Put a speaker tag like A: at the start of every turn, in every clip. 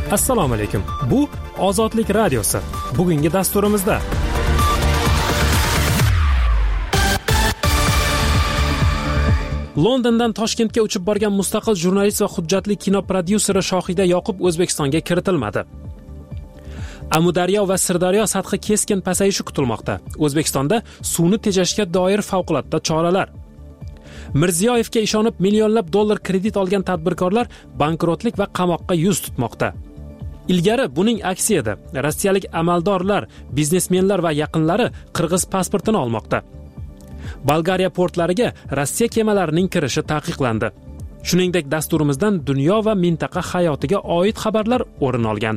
A: Assalomu alaykum. Bu Ozodlik radiosi. Bugungi dasturimizda Londondan Toshkentga uchib borgan mustaqil jurnalist va hujjatli kino prodyuseri Shohida Yoqub O'zbekistonga kiritilmadi. Amudaryo va Sirdaryo sathi keskin pasayishi kutilmoqda. O'zbekistonda suvni tejashga doir favqulodda choralar. Mirziyoyevga ishonib millionlab dollar kredit olgan tadbirkorlar bankrotlik va qamoqqa yuz tutmoqda. Ilgari buning aksi edi. Rossiyalik amaldorlar, biznesmenlar va yaqinlari qirg'iz pasportini olmoqda. Bolgariya portlariga Rossiya kemalarining kirishi taqiqlandi. Shuningdek, dasturimizdan dunyo va mintaqa hayotiga oid xabarlar o'rin olgan.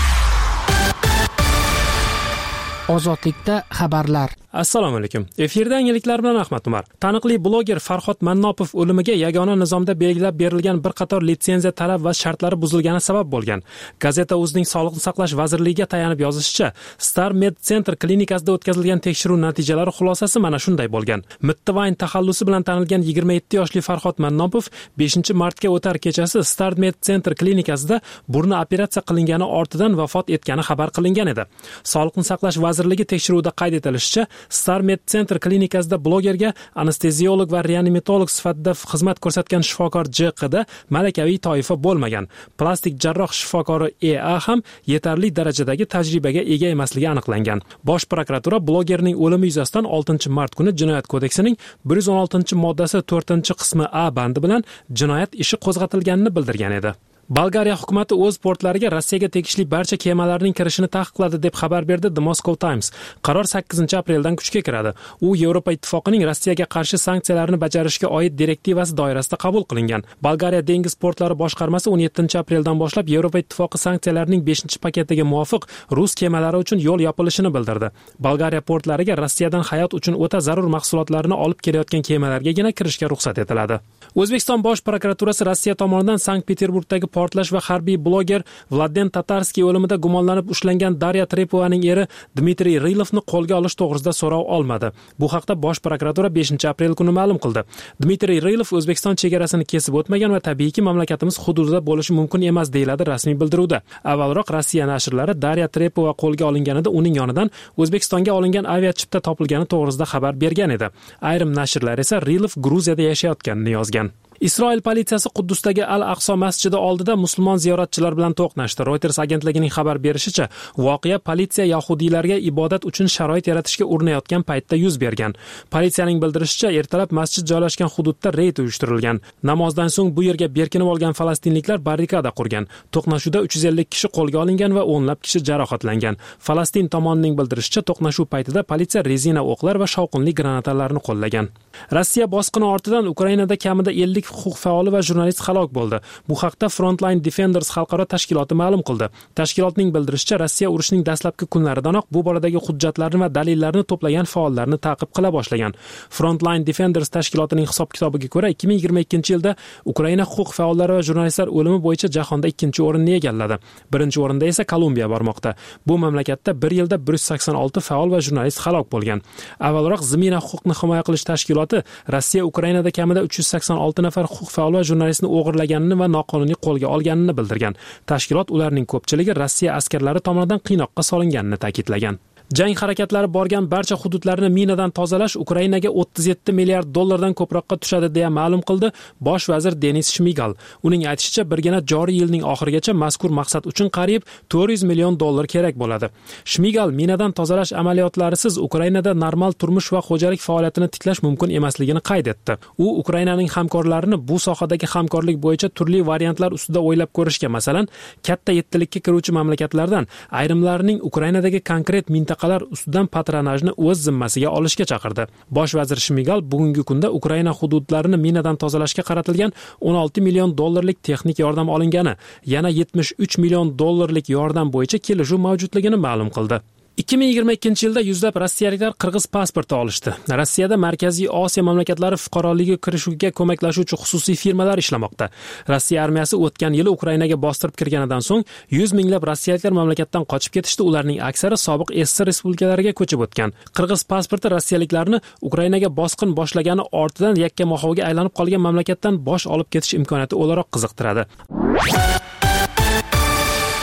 B: Ozodlikda xabarlar.
A: Assalomu alaykum. Efirda yangiliklar bilan Ahmad Umar. Taniqli bloger Farhod Mannopov o'limiga yagona nizomda belgilab berilgan bir qator litsenziya talab va shartlari buzilgani sabab bo'lgan. Gazeta o'zining Sog'liqni saqlash vazirligiga tayanib yozishicha, Star Med Center klinikasida o'tkazilgan tekshiruv natijalari xulosasi mana shunday bo'lgan. Mittivayn taxallusi bilan tanilgan 27 yoshli Farhod Mannopov 5-martga o'tar kechasi Star Med Center klinikasida burni operatsiya qilingani ortidan vafot etgani xabar qilingan edi. Sog'liqni saqlash vazirligi tekshiruvida qayd etilishicha, Star Med Center klinikasida blogerga anesteziolog va reanimatolog sifatida xizmat ko'rsatgan shifokor J.Q.da malakaviy toifa bo'lmagan. Plastik jarroh shifokori E.A. ham yetarli darajadagi tajribaga ega emasligi aniqlangan. Bosh prokuratura blogerning o'limi yuzasidan 6-mart kuni Jinoyat kodeksining 116-moddasi 4-qismi A bandi bilan jinoyat ishi qo'zg'atilganini bildirgan edi. Bolgariya hukumatı o'z portlariga Rossiyaga tegishli barcha kemalarning kirishini taqiqladi deb xabar berdi The Moscow Times. Qaror 8-apreldan kuchga kiradi. U Yevropa ittifoqining Rossiyaga qarshi sanksiyalarni bajarishga oid direktivasi doirasida qabul qilingan. Bolgariya dengiz portlari boshqarmasi 17-apreldan boshlab Yevropa ittifoqi sanksiyalarining 5-paketiga muvofiq rus kemalari uchun yo'l yopilishini bildirdi. Bolgariya portlariga Rossiyadan hayot uchun o'ta zarur mahsulotlarni olib kelayotgan kemalargagina kirishga ruxsat etiladi. O'zbekiston bosh prokuraturasi Rossiya tomonidan Sankt-Peterburgdagi portlash va harbiy bloger Vladen Tatarskiy o'limida gumonlanib ushlangan Darya Trepovaning eri Dmitriy Rilovni qo'lga olish to'g'risida so'rov olmadi. Bu haqda bosh prokuratura 5-aprel kuni ma'lum qildi. Dmitriy Rilov O'zbekiston chegarasini kesib o'tmagan va tabiiyki mamlakatimiz hududida bo'lishi mumkin emas deyiladi rasmiy bildiruvda. Avvalroq Rossiya nashrlari Darya Trepova qo'lga olinganida uning yonidan O'zbekistonga olingan aviachipta topilgani to'g'risida xabar bergan edi. Ayrim nashrlar esa Rilov Gruziyada yashayotganini yozgan. Isroil politsiyasi Quddusdagi Al-Aqso masjidi oldida musulmon ziyoratchilar bilan to'qnashdi. Reuters agentligining xabar berishicha, voqea politsiya yahudiylarga ibodat uchun sharoit yaratishga urinayotgan paytda yuz bergan. Politsiyaning bildirishicha, ertalab masjid joylashgan hududda reyd uyushtirilgan. Namozdan so'ng bu yerga berkinib olgan falastinliklar barrikada qurgan. To'qnashuvda 350 kishi qo'lga olingan va o'nlab kishi jarohatlangan. Falastin tomonining bildirishicha, to'qnashuv paytida politsiya rezina o'qlar va shovqinli granatalarni qo'llagan. Rossiya bosqini ortidan Ukrainada kamida 50 huquq faoli va jurnalist halok bo'ldi. Bu haqda Frontline Defenders xalqaro tashkiloti ma'lum qildi. Tashkilotning bildirishicha, Rossiya urushining dastlabki kunlaridanoq bu boradagi hujjatlarni va dalillarni to'plagan faollarni ta'qib qila boshlagan. Frontline Defenders tashkilotining hisob-kitobiga ko'ra, 2022-yilda Ukraina huquq faollari va jurnalistlar o'limi bo'yicha jahonda 2-o'rinni egalladi. 1-o'rinda esa Kolumbiya bormoqda. Bu mamlakatda bir yilda 186 faol va jurnalist halok bo'lgan. Avvalroq Zmina huquqni himoya qilish tashkiloti Rossiya Ukrainada kamida 386 nafar huquq faol va jurnalistni o'g'irlaganini va noqonuniy qo'lga olganini bildirgan. Tashkilot ularning ko'pchiligi Rossiya askarlari tomonidan qiynoqqa solinganini ta'kidlagan. Jang harakatlari borgan barcha hududlarni minadan tozalash Ukrainaga 37 milliard dollardan ko'proqqa tushadi deya ma'lum qildi bosh vazir Denis Shmigal. Uning aytishicha, birgina joriy yilning oxirigacha mazkur maqsad uchun qariyb 400 million dollar kerak bo'ladi. Shmigal minadan tozalash amaliyotlarisiz Ukrainada normal turmush va xo'jalik faoliyatini tiklash mumkin emasligini qayd etdi. U Ukrainaning hamkorlarini bu sohadagi hamkorlik bo'yicha turli variantlar ustida o'ylab ko'rishga, masalan, katta yettilikka kiruvchi mamlakatlardan ayrimlarining Ukrainadagi konkret mintaqalar ustidan patronajni o'z zimmasiga olishga chaqirdi. Bosh vazir Shmigal bugungi kunda Ukraina hududlarini minadan tozalashga qaratilgan 16 million dollarlik texnik yordam olingani, yana 73 million dollarlik yordam bo'yicha kelishuv mavjudligini ma'lum qildi. 2022-yilda yuzlab rossiyaliklar qirg'iz pasporti olishdi. Rossiyada Markaziy Osiyo mamlakatlari fuqaroligiga kirishiga ko'maklashuvchi xususiy firmalar ishlamoqda. Rossiya armiyasi o'tgan yili Ukrainaga bostirib kirganidan so'ng 100 minglab rossiyaliklar mamlakatdan qochib ketishdi. Ularning aksari sobiq SSR respublikalariga ko'chib o'tgan. Qirg'iz pasporti rossiyaliklarni Ukrainaga bosqin boshlagani ortidan yakka-mohoga aylanib qolgan mamlakatdan bosh olib ketish imkoniyati o'laroq qiziqtiradi.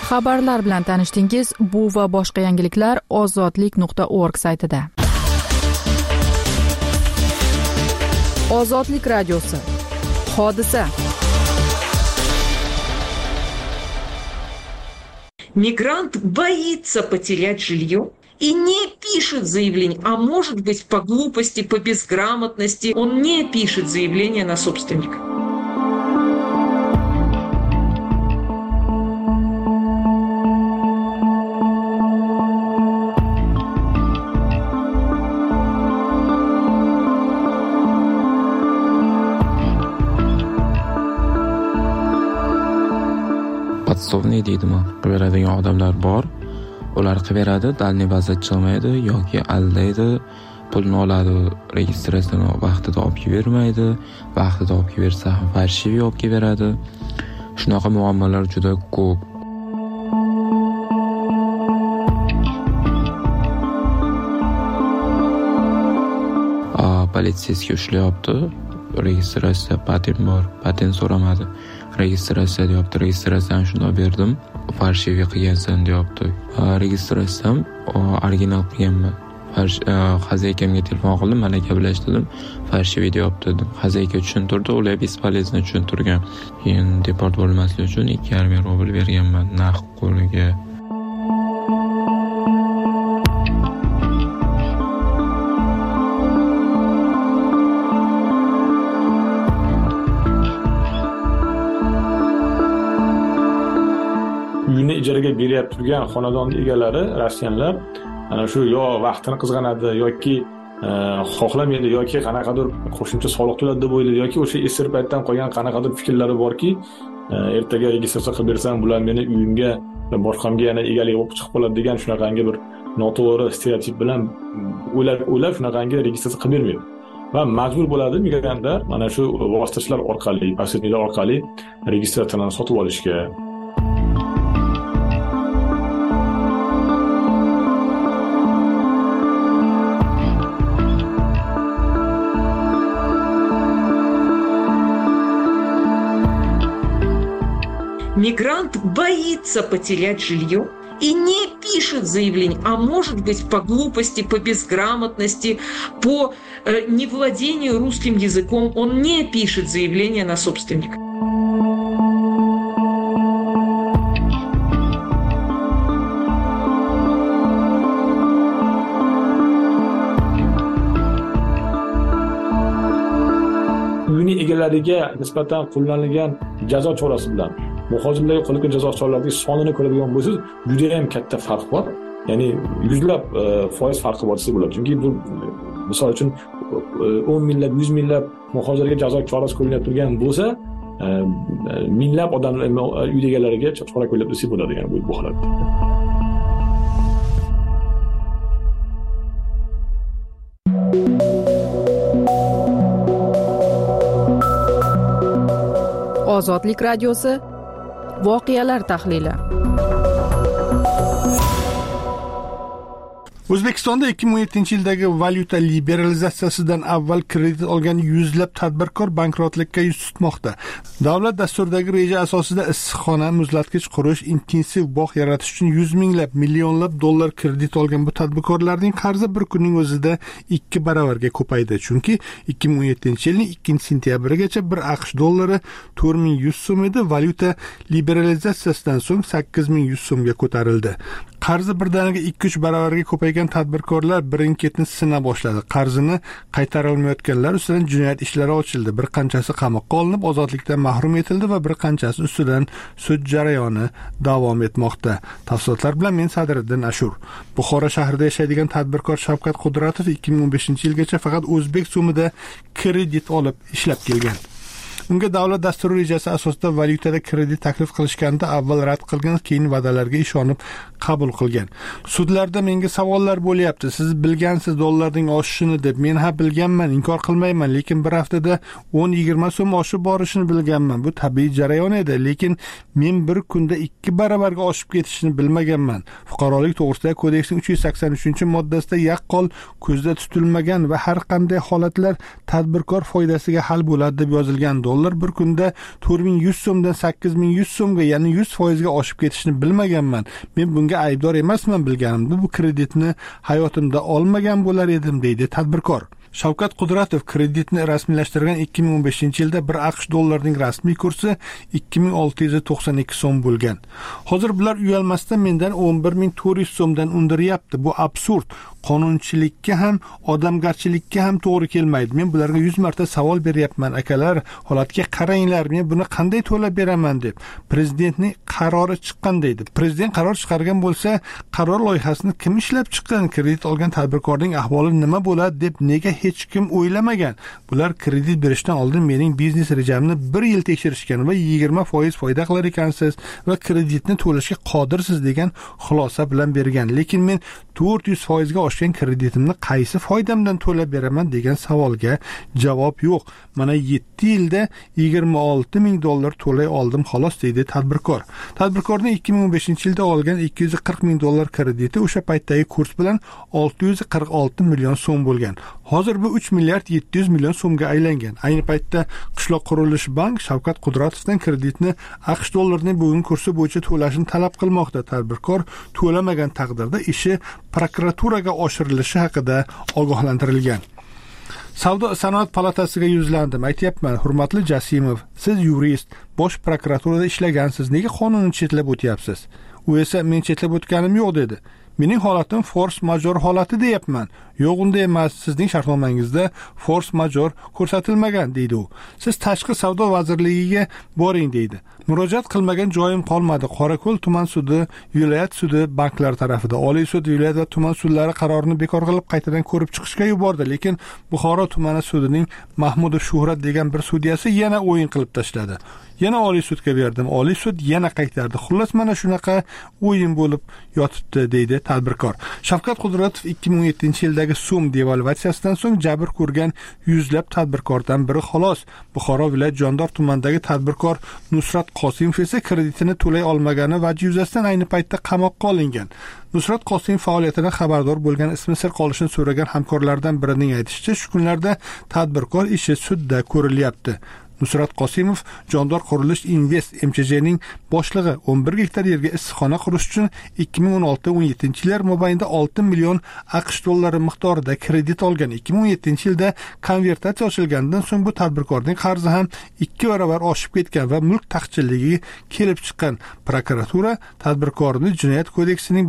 C: Xabarlar bilan tanishdingiz. Bu va boshqa yangiliklar ozodlik.org saytida. Ozodlik radiosi. Hodisa.
D: Мигрант боится потерять жилье и не пишет заявление, а может быть по глупости, по безграмотности он не пишет заявление на собственника.
E: Подсовный deydimi, qilaveradigan odamlar bor. Ular qilaveradi, dalniy vaziyat chiqmaydi yoki aldaydi, pulni oladi, registratsiyani vaqtida olib bermaydi, vaqtida olib bersa ham farshivi olib beradi. Shunaqa muammolar juda ko'p. Politsiyasiga ushlayapti. Registratsiya patent bor, patent so'ramadi. Registratsiya deyapti, registratsiyani shunday berdim. Farshivi qilgansan deyapti. Registratsiyam original qilganman. Xazakamga telefon qildim, mana gaplashdim. Farshivi deyapti dedim. Xazayka tushuntirdi, ular bespolezno tushuntirgan. Keyin deport bo'lmaslik uchun 2,5 rubl berganman naqd qo'liga.
F: Uyini ijaraga berib turgan xonadon egalari rossiyanlar ana shu yo vaqtini qizg'anadi yoki xohlamaydi yoki qanaqadir qo'shimcha soliq to'ladi deb o'ylaydi yoki o'sha esir paytdan qolgan qanaqadir fikrlari borki, ertaga registratsiya qilib bersam bular meni uyimga boshqamga yana egalik bo'lib chiqib qoladi degan shunaqangi bir noto'g'ri stereotip bilan o'ylab shunaqangi registratsiya qilib bermaydi. Va majbur bo'ladi migrantlar mana shu vositachilar orqali, posredniklar orqali registratsiyani sotib olishga.
D: Мигрант боится потерять жилье и не пишет заявление, а может быть по глупости, по безграмотности, по невладению русским языком он не пишет заявление на собственника.
F: Uyini egalariga nisbatan qo'llanilgan jazo chorasi bilan muhojirlarga qo'llangan jazo choralarining sonini ko'radigan bo'lsangiz, juda ham katta farq bor. Ya'ni yuzlab foiz farqi bor desa bo'ladi. Chunki bu misol uchun 10 minglab, 100 minglab muhojirlarga jazo chorasi qo'llanib turgan bo'lsa, minglab odamlar uy egalariga chora qo'llab desa bo'ladi, ya'ni bu holatda.
C: Ozodlik radiosi. Voqealar tahlili.
G: O'zbekistonda 2017-yildagi valyuta liberalizatsiyasidan avval kredit olgan yuzlab tadbirkor bankrotlikka yuz tutmoqda. Davlat dasturidagi reja asosida issiqxona, muzlatgich qurish, intensiv bog' yaratish uchun 100 minglab, millionlab dollar kredit olgan bu tadbirkorlarning qarzi bir kunning o'zida 2 baravarga ko'paydi. Chunki 2017-yilning 2-sentyabrigacha bir AQSh dollari 4100 so'm edi, valyuta liberalizatsiyasidan so'ng 8100 so'mga ko'tarildi. Qarzi birdaniga 2-3 baravarga ko'paygan tadbirkorlar birin-ketin sina boshladi. Qarzini qaytara olmayotganlar ustidan jinoyat ishlari ochildi. Bir qanchasi qamoqqa olinib, ozodlikdan mahrum etildi va bir qanchasi ustidan sud jarayoni davom etmoqda. Tafsilotlar bilan men Sadriddin Ashur. Buxoro shahrida yashaydigan tadbirkor Shavkat Qudratov 2015-yilgacha faqat o'zbek so'mida kredit olib ishlab kelgan. Unga davlat dasturi rejasi asosida valyutada kredit taklif qilishganda avval rad qilgan, keyin va'dalarga ishonib qabul qilgan. Sudlarda menga savollar bo'lyapti. Siz bilgansiz dollarning oshishini deb. Men ha bilganman, inkor qilmayman, lekin bir haftada 10-20 so'm oshib borishini bilganman. Bu tabiiy jarayon edi, lekin men bir kunda 2 baravarga oshib ketishini bilmaganman. Fuqarolik to'g'risidagi kodeksning 383-moddasida yaqqol ko'zda tutilmagan va har qanday holatlar tadbirkor foydasiga hal bo'ladi deb yozilgan. dollar bir kunda 4100 so'mdan 8100 so'mga, ya'ni 100% ga oshib ketishini bilmaganman. Men bunga aybdor emasman, bilganimda bu kreditni hayotimda olmagan bo'lar edim, deydi tadbirkor. Shavkat Qudratov kreditni rasmiylashtirgan 2015-yilda bir AQSh dollarining rasmiy kursi 2692 so'm bo'lgan. Hozir bular uyalmasdan mendan 11400 so'mdan undiryapti. Bu absurd. Qonunchilikka ham, odamgarchilikka ham to'g'ri kelmaydi. Men bularga 100 marta savol beryapman. Akalar, holatga qaranglar, men buni qanday to'lab beraman deb. Prezidentning qarori chiqqan deydi. Prezident qaror chiqargan bo'lsa, qaror loyihasini kim ishlab chiqqan? Kredit olgan tadbirkorning ahvoli nima bo'ladi deb nega hech kim o'ylamagan? Bular kredit berishdan oldin mening biznes rejamni 1 yil tekshirishgan va 20% foyda qilar ekansiz va kreditni to'lashga qodirsiz degan xulosa bilan bergan. Lekin men 400% ga oshgan kreditimni qaysi foydamdan to'lab beraman degan savolga javob yo'q. Mana 7 yilda 26 ming dollar to'lay oldim xolos, deydi tadbirkor. Tadbirkorning 2015-yilda olgan 240 ming dollar krediti o'sha paytdagi kurs bilan 646 million so'm bo'lgan. Hozir bu 3 milliard 700 million so'mga aylangan. Ayni paytda Qishloq qurilish bank Shavkat Qudratovdan kreditni AQSh dollarining bugungi kursi bo'yicha to'lashini talab qilmoqda. Tadbirkor to'lamagan taqdirda ishi prokuraturaga oshirilishi haqida ogohlantirilgan. Savdo sanoat palatasiga yuzlandim. Aytayapman, hurmatli Jasimov, siz yurist, bosh prokuraturada ishlagansiz, nega qonunni chetlab o'tyapsiz? U esa men chetlab o'tganim yo'q dedi. Mening holatim force major holati deyapman. Yo'q, unday emas. Sizning shartnomangizda force major ko'rsatilmagan, deydi u. Siz tashqi savdo vazirligiga boring, deydi. Murojaat qilmagan joyim qolmadi. Qorako'l tuman sudi, viloyat sudi banklar tarafida, Oliy sud, viloyat va tuman sudlari qarorini bekor qilib qaytadan ko'rib chiqishga yubordi. Lekin Buxoro tumani sudining Mahmudov Shuhrat degan bir sudyasi yana o'yin qilib tashladi. Yana Oliy sudga berdim. Oliy sud yana qaytardi. Xullas mana shunaqa o'yin bo'lib yotibdi, deydi tadbirkor. Shavkat Qudratov 2017-yildagi so'm devalvatsiyasidan so'ng jabr ko'rgan yuzlab tadbirkordan biri xolos. Buxoro viloyat Jondor tumanidagi tadbirkor Nusrat Qosimov esa kreditini to'lay olmagani vajhi yuzasidan ayni paytda qamoqqa olingan. Nusrat Qosimov faoliyatidan xabardor bo'lgan, ismi sir qolishini so'ragan hamkorlardan birining aytishicha, shu kunlarda tadbirkor ishi sudda ko'rilyapti. Nusrat Qosimov Jondor Qurilish Invest MCJning boshlig'i 11 gektar yerga issiqxona qurish uchun 2016-17-yillar mobaynida 6 million AQSh dollari miqdorida kredit olgan. 2017-yilda konvertatsiya ochilgandan so'ng bu tadbirkorning qarzi ham 2 barobar oshib ketgan va mulk taqchilligi kelib chiqqan. Prokuratura tadbirkorni Jinoyat kodeksining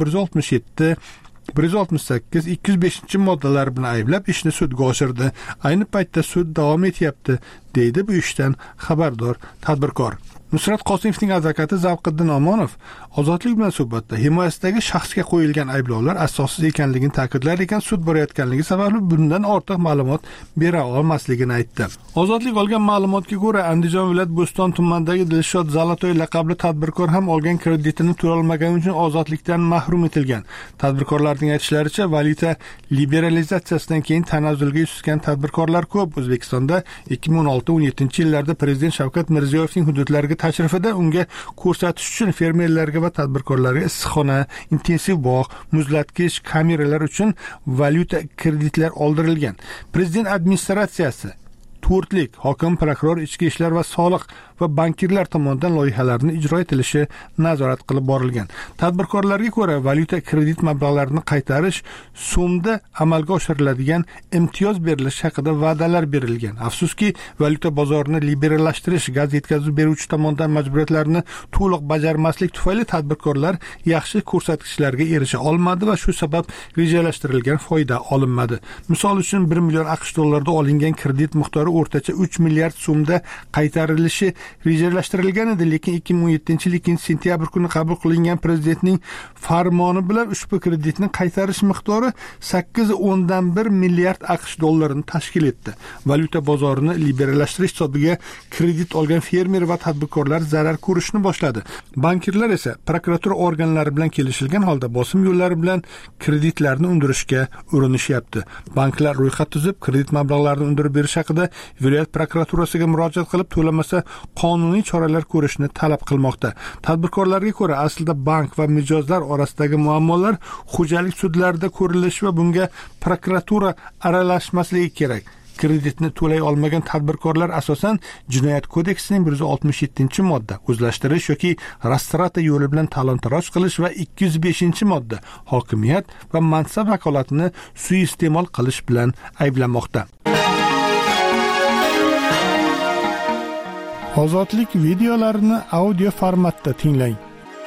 G: 168-205 moddalari bilan ayblab ishni sudga oshirdi. Ayni paytda sud davom etyapti, deydi bu ishdan xabardor tadbirkor. Nusrat Qosimovning advokati Zavqiddin Omonov Ozodlik bilan suhbatda himoyasidagi shaxsga qo'yilgan ayblovlar asossiz ekanligini ta'kidlar ekan, sud borayotganligi sababli bundan ortiq ma'lumot bera olmasligini aytdi. Ozodlik olgan ma'lumotga ko'ra, Andijon viloyat Bo'ston tumanidagi Dilshod Zalatoy laqabli tadbirkor ham olgan kreditini to'lay olmagani uchun ozodlikdan mahrum etilgan. Tadbirkorlarning aytishlaricha, valyuta liberalizatsiyasidan keyin tanazzulga tushgan tadbirkorlar ko'p. O'zbekistonda 2016-17-yillarda Prezident Shavkat Mirziyoyevning hududlariga tashrifida unga ko'rsatish uchun fermerlarga va tadbirkorlarga issiqxona, intensiv bog', muzlatgich, kameralar uchun valyuta kreditlar oldirilgan. Prezident administratsiyasi, to'rtlik, hokim, prokuror, ichki ishlar va soliq va bankirlar tomonidan loyihalarni ijro etilishi nazorat qilib borilgan. Tadbirkorlarga ko'ra, valyuta kredit mablag'larini qaytarish so'mda amalga oshiriladigan imtiyoz berilishi haqida va'dalar berilgan. Afsuski, valyuta bozorini liberallashtirish, gaz yetkazib beruvchi tomonidan majburiyatlarni to'liq bajarmaslik tufayli tadbirkorlar yaxshi ko'rsatkichlarga erisha olmadi va shu sabab rejalashtirilgan foyda olinmadi. Misol uchun 1 million AQSh dollarida olingan kredit miqdori o'rtacha 3 milliard so'mda qaytarilishi rejalashtirilgan edi, lekin 2017-yil 2-sentyabr kuni qabul qilingan prezidentning farmoni bilan ushbu kreditning qaytarish miqdori 8.1 milliard AQSh dollarini tashkil etdi. Valyuta bozorini liberallashtirish hisobiga kredit olgan fermer va tadbirkorlar zarar ko'rishni boshladi. Bankirlar esa prokuratura organlari bilan kelishilgan holda bosim yo'llari bilan kreditlarni undirishga urinishyapti. Banklar ro'yxat tuzib, kredit mablag'larini undirib berish haqida viloyat prokuraturasiga murojaat qilib, to'lamasa qonuniy choralar ko'rishni talab qilmoqda. Tadbirkorlarga ko'ra, aslida bank va mijozlar orasidagi muammolar xo'jalik sudlarida ko'rilishi va bunga prokuratura aralashmasligi kerak. kreditni to'lay olmagan tadbirkorlar asosan Jinoyat kodeksining 167-modda o'zlashtirish yoki rastrata yo'li bilan talon-taroj qilish va 205-modda hokimiyat va mansab vakolatini suiiste'mol qilish bilan ayblanmoqda. Ozodlik videolarini audio formatda tinglang.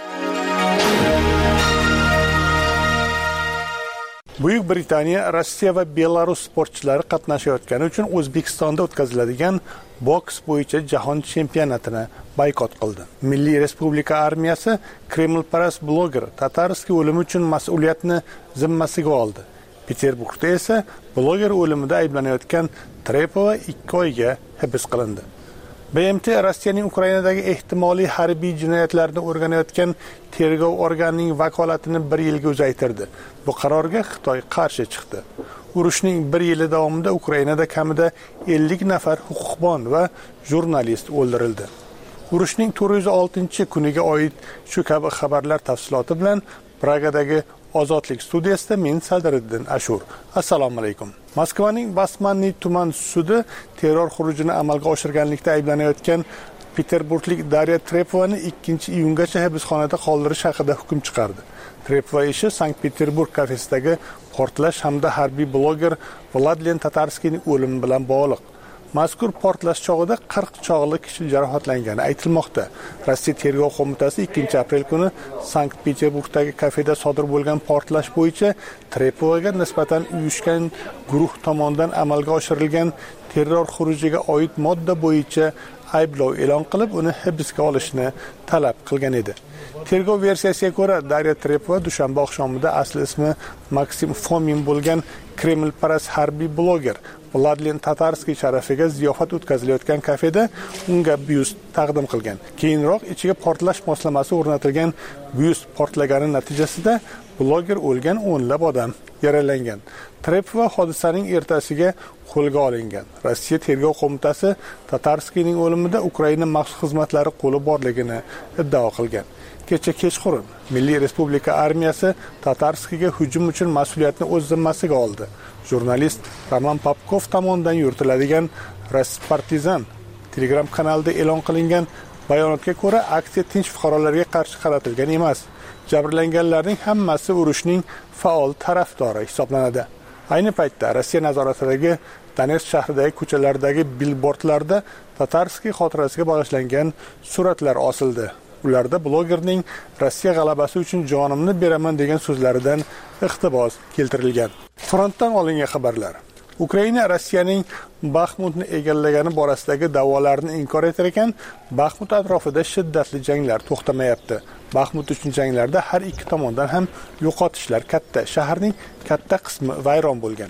G: Buyuk Britaniya Rossiya va Belarus sportchilari qatnashayotgani uchun O'zbekistonda o'tkaziladigan boks bo'yicha jahon chempionatini boykot qildi. Milliy Respublika armiyasi Kremlparast bloger Tatarskiy o'limi uchun mas'uliyatni zimmasiga oldi. Peterburgda esa bloger o'limida ayblanayotgan Trepova 2 oyga hibs qilindi. BMT Rossiyaning Ukrainadagi ehtimoliy harbiy jinoyatlarni o'rganayotgan tergov organining vakolatini 1 yilga uzaytirdi. Bu qarorga Xitoy qarshi chiqdi. Urushning 1 yili davomida Ukrainada kamida 50 nafar huquqbon va jurnalist o'ldirildi. Urushning 406-kuniga oid shu kabi xabarlar tafsiloti bilan Pragadagi Ozodlik studiyasida men Sadriddin Ashur. Assalomu alaykum. Moskvaning Basmanniy tuman sudi terror xurujini amalga oshirganlikda ayblanayotgan Peterburglik Darya Trepovani 2-iyungacha hibsxonada qoldirish haqida hukm chiqardi. Trepova ishi Sankt-Peterburg kafesidagi portlash hamda harbiy bloger Vladlen Tatarskiyning o'limi bilan bog'liq. Mazkur portlash chog'ida 40 chog'li kishi jarohatlangani aytilmoqda. Rossiya tergov qo'mitasi 2-aprel kuni Sankt-Peterburgdagi kafeda sodir bo'lgan portlash bo'yicha Trepovaga nisbatan uyushgan guruh tomonidan amalga oshirilgan terror xurujiga oid modda bo'yicha ayblov e'lon qilib, uni hibsga olishni talab qilgan edi. Tergov versiyasiga ko'ra, Darya Trepova dushanba oqshomida asli ismi Maksim Fomin bo'lgan Kremlparast harbiy bloger Vladlen Tatarskiy sharafiga ziyofat o'tkazilayotgan kafeda unga byust taqdim qilgan. Keyinroq ichiga portlash moslamasi o'rnatilgan byust portlagani natijasida bloger o'lgan, o'nlab odam yaralangan. Trepova hodisaning ertasiga qo'lga olingan. Rossiya tergov qo'mitasi Tatarskiyning o'limida Ukraina maxsus xizmatlari qo'li borligini iddao qilgan. Kecha kechqurun Milliy Respublika armiyasi Tatarskiyga hujum uchun mas'uliyatni o'z zimmasiga oldi. Jurnalist Roman Popkov tomonidan yuritiladigan Raspartizan Telegram kanalida e'lon qilingan bayonotga ko'ra, aksiya tinch fuqarolarga qarshi qaratilgan emas. Jabrlanganlarning hammasi urushning faol tarafdori hisoblanadi. Ayni paytda Rossiya nazoratidagi Donetsk shahridagi ko'chalardagi billbordlarda Tatarskiy xotirasiga bag'ishlangan suratlar osildi. Ularda blogerning Rossiya g'alabasi uchun jonimni beraman degan so'zlaridan iqtibos keltirilgan. Frontdan olingan xabarlar. Ukraina Rossiyaning Baxmutni egallagani borasidagi da'volarni inkor etar ekan, Baxmut atrofida shiddatli janglar to'xtamayapti. Baxmut uchun janglarda har ikki tomondan ham yo'qotishlar katta. Shaharning katta qismi vayron bo'lgan.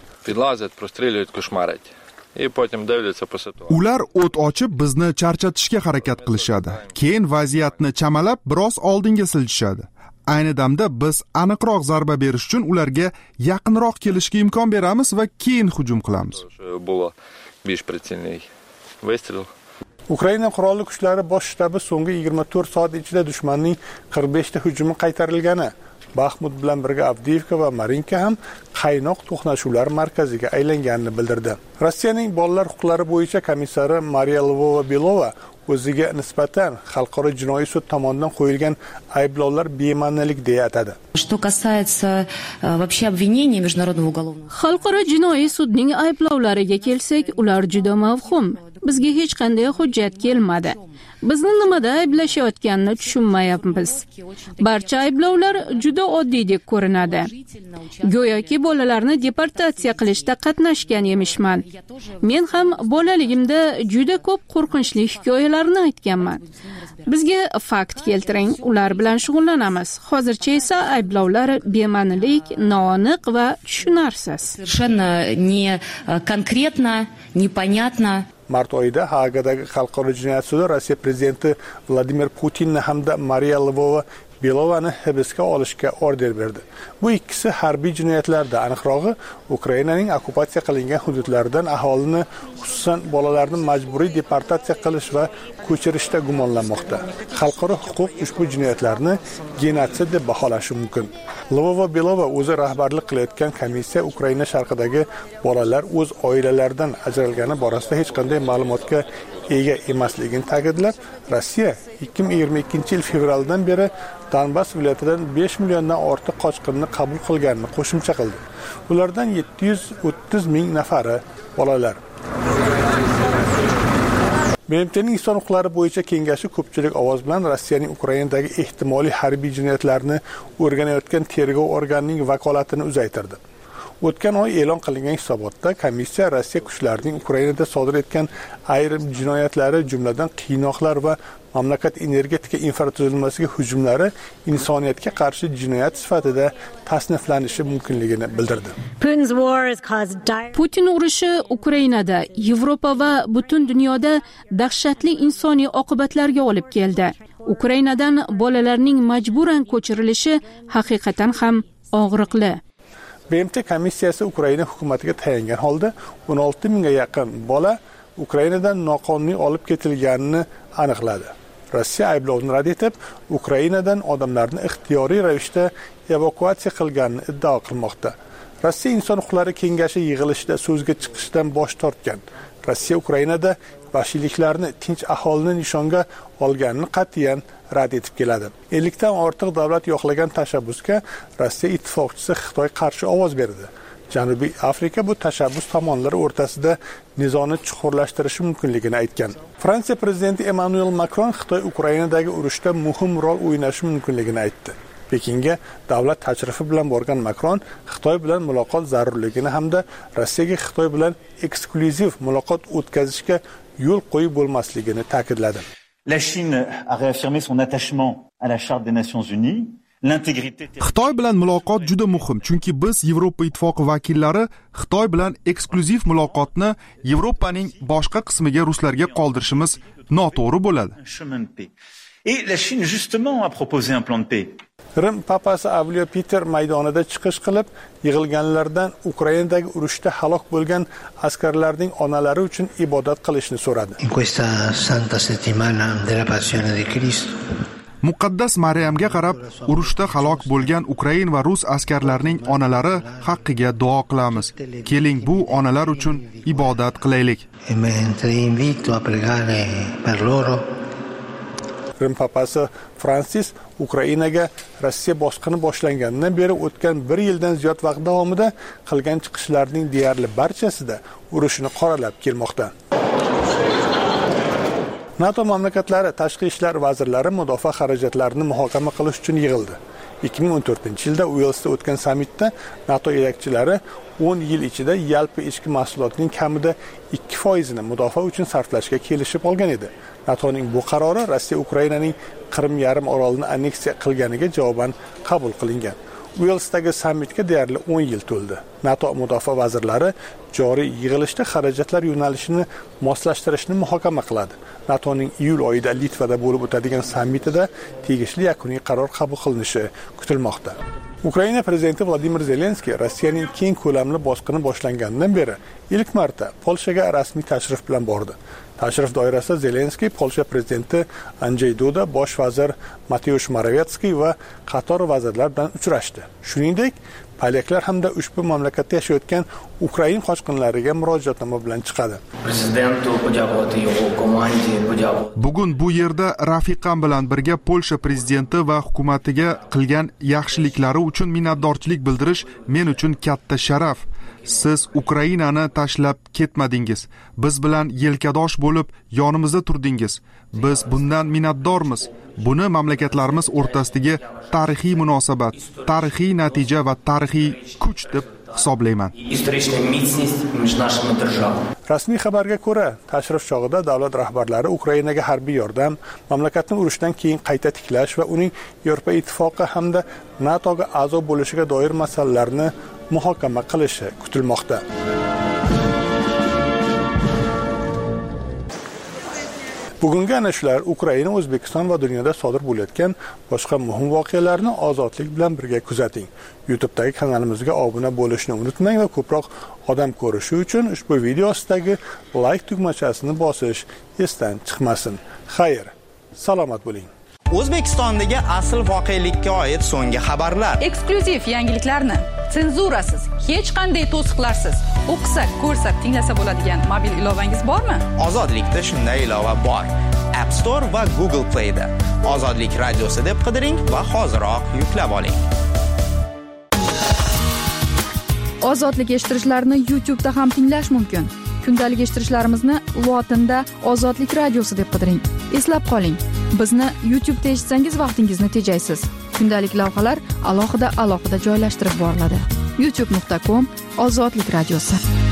H: Ular o't ochib bizni charchatishga harakat qilishadi. Keyin vaziyatni chamalab biroz oldinga siljishadi. Ayni damda biz aniqroq zarba berish uchun ularga yaqinroq kelishga imkon beramiz va keyin hujum qilamiz.
G: Ukraina qurolli kuchlari bosh shtabi so'nggi 24 soat ichida dushmanning 45 ta hujumi qaytarilgani, Baxmut bilan birga Avdiivka va Marinka ham qaynoq to'qnashuvlar markaziga aylanganini bildirdi. Rossiyaning bolalar huquqlari bo'yicha komissari Mariya Lvova-Belova o'ziga nisbatan xalqaro jinoiy sud tomonidan qo'yilgan ayblovlar bema'nilik deya atadi.
I: Xalqaro jinoiy sudning ayblovlariga kelsak, ular juda mavhum. Bizga hech qanday hujjat kelmadi. Bizni nimada ayblashayotganini tushunmayapmiz. Barcha ayblovlar juda oddiydek ko'rinadi. Go'yoki bolalarni deportatsiya qilishda qatnashgan emishman. Men ham bolaligimda juda ko'p qo'rqinchli hikoyalarni aytganman. Bizga fakt keltiring, ular bilan shug'ullanamiz. Hozircha esa ayblovlar bema'nilik, noaniq va tushunarsiz.
J: Совершенно не конкретно, непонятно.
G: Mart oyida Hagadagi xalqaro jinoyat sudi Rossiya prezidenti Vladimir Putinni hamda Mariya Lvova Belovani hibsga olishga order berdi. Bu ikkisi harbiy jinoyatlarda, aniqrog'i Ukrainaning okkupatsiya qilingan hududlaridan aholini, xususan bolalarni majburiy deportatsiya qilish va ko'chirishda gumonlanmoqda. Xalqaro huquq ushbu jinoyatlarni genotsid deb baholashi mumkin. Lvova Belova o'zi rahbarlik qilayotgan komissiya Ukraina sharqidagi bolalar o'z oilalaridan ajralgani borasida hech qanday ma'lumotga ega emasligini ta'kidlab, Rossiya 2022-yil fevraldan beri Donbass viloyatidan 5 milliondan ortiq qochqinni qabul qilganini qo'shimcha qildi. Ulardan 730 ming nafari bolalar. BMTning inson huquqlari bo'yicha kengashi ko'pchilik ovoz bilan Rossiyaning Ukrainadagi ehtimoliy harbiy jinoyatlarni o'rganayotgan tergov organining vakolatini uzaytirdi. O'tgan oy e'lon qilingan hisobotda komissiya Rossiya kuchlarining Ukrainada sodir etgan ayrim jinoyatlari, jumladan qiynoqlar va mamlakat energetika infratuzilmasiga hujumlari insoniyatga qarshi jinoyat sifatida tasniflanishi mumkinligini bildirdi.
I: Putin urushi Ukrainada, Yevropa va butun dunyoda dahshatli insoniy oqibatlarga olib keldi. Ukrainadan bolalarning majburan ko'chirilishi haqiqatan ham og'riqli.
G: BMT komissiyasi Ukraina hukumatiga tayangan holda 16 mingga yaqin bola Ukrainadan noqonuniy olib ketilganini aniqladi. Rossiya ayblovni rad etib, Ukrainadan odamlarni ixtiyoriy ravishda evakuatsiya qilganini iddao qilmoqda. Rossiya Inson huquqlari kengashi yig'ilishida so'zga chiqishdan bosh tortgan. Rossiya Ukrainada vahshiyliklarni tinch aholini nishonga olganini qat'iyan rad etib keladi. 50 dan ortiq davlat yo'qlagan tashabbusga Rossiya ittifoqchisi Xitoy qarshi ovoz berdi. Janubiy Afrika bu tashabbus tomonlari o'rtasida nizoni chuqurlashtirishi mumkinligini aytgan. Fransiya prezidenti Emmanuel Macron Xitoy Ukrainadagi urushda muhim rol o'ynashi mumkinligini aytdi. Pekinga davlat tashrifi bilan borgan Macron Xitoy bilan muloqot zarurligini hamda Rossiyaga Xitoy bilan eksklyuziv muloqot o'tkazishga yo'l qo'yib bo'lmasligini ta'kidladi.
K: La Chine a réaffirmé son attachement à la Charte des Nations Unies.
H: Xitoy bilan muloqot juda muhim, chunki biz Yevropa ittifoqi vakillari Xitoy bilan eksklyuziv muloqotni Yevropaning boshqa qismiga ruslarga qoldirishimiz noto'g'ri bo'ladi.
K: Et la Chine justement a proposé un plan de paix.
G: Rim papasi Avliyo Peter maydonida chiqish qilib, yig'ilganlardan Ukrainadagi urushda halok bo'lgan askarlarning onalari uchun ibodat qilishni so'radi.
L: In questa santa settimana della passione di Cristo
H: Muqaddas Maryamga qarab, urushda halok bo'lgan Ukrain va rus askarlarining onalari haqqiga duo qilamiz. Keling, bu onalar uchun ibodat qilaylik. Rim papasi Fransis Ukrainaga Rossiya bosqini boshlangandan beri o'tgan 1 yildan ziyod vaqt davomida qilgan chiqishlarining deyarli barchasida urushni qoralab kelmoqda. NATO mamlakatlari tashqi ishlar vazirlari mudofaa xarajatlarini muhokama qilish uchun yig'ildi. 2014-yilda Uelsda o'tgan sammitda NATO yetakchilari 10 yil ichida yalpi ichki mahsulotning kamida 2% ni mudofaa uchun sarflashga kelishib olgan edi. NATOning bu qarori Rossiya Ukrainaning Qrim yarim orolini anneksiya qilganiga javoban qabul qilingan. Uelsdagi sammitga deyarli 10 yil to'ldi. NATO mudofaa vazirlari joriy yig'ilishda xarajatlar yo'nalishini moslashtirishni muhokama qiladi. NATOning iyul oyida Litvada bo'lib o'tadigan sammitida tegishli yakuniy qaror qabul qilinishi kutilmoqda. Ukraina prezidenti Vladimir Zelenskiy Rossiyaning keng ko'lamli bosqini boshlanganidan beri ilk marta Polshaga rasmiy tashrif bilan bordi. Tashrif doirasida Zelenskiy Polsha prezidenti Andrzej Duda, bosh vazir Mateusz Morawiecki va qator vazirlar bilan uchrashdi. Shuningdek, polyaklar hamda ushbu mamlakatda yashayotgan Ukrain qochqinlariga murojaatnoma bilan chiqadi. Bugun bu yerda rafiqam bilan birga Polsha prezidenti va hukumatiga qilgan yaxshiliklari uchun minnatdorchilik bildirish men uchun katta sharaf. Siz Ukrainani tashlab ketmadingiz. Biz bilan yelkadosh bo'lib yonimizda turdingiz. Biz bundan minnatdormiz. Buni mamlakatlarimiz o'rtasidagi tarixiy munosabat, tarixiy natija va tarixiy kuch deb hisoblayman.
G: Rasmiy xabarga ko'ra, tashrif chog'ida davlat rahbarlari Ukrainaga harbiy yordam, mamlakatni urushdan keyin qayta tiklash va uning Yevropa ittifoqi hamda NATOga a'zo bo'lishiga doir masalalarni muhokama qilishi kutilmoqda. Bugungi ana shular Ukraina, O'zbekiston va dunyoda sodir bo'layotgan boshqa muhim voqealarni ozodlik bilan birga kuzating. YouTube'dagi kanalimizga obuna bo'lishni unutmang va ko'proq odam ko'rishi uchun ushbu video ostidagi like tugmachasini bosish esdan chiqmasin. Xayr, salomat bo'ling.
M: O'zbekistondagi asl voqelikka oid so'nggi xabarlar,
N: eksklyuziv yangiliklarni senzurasiz, hech qanday to'siqlarsiz o'qisak, ko'rsak, tinglasa bo'ladigan mobil ilovangiz bormi?
M: Ozodlikda shunday ilova bor. App Store va Google Play da Ozodlik radiosi deb qidiring va hoziroq yuklab oling.
C: Ozodlik eshittirishlarni YouTube'da ham tinglash mumkin. Kundalik eshittirishlarimizni lotinda Ozodlik radiosi deb qidiring. Eslab qoling, bizni YouTube'da eshitsangiz vaqtingizni tejaysiz. Kundalik lavhalar alohida joylashtirib boriladi. youtube.com Ozodlik radiosi.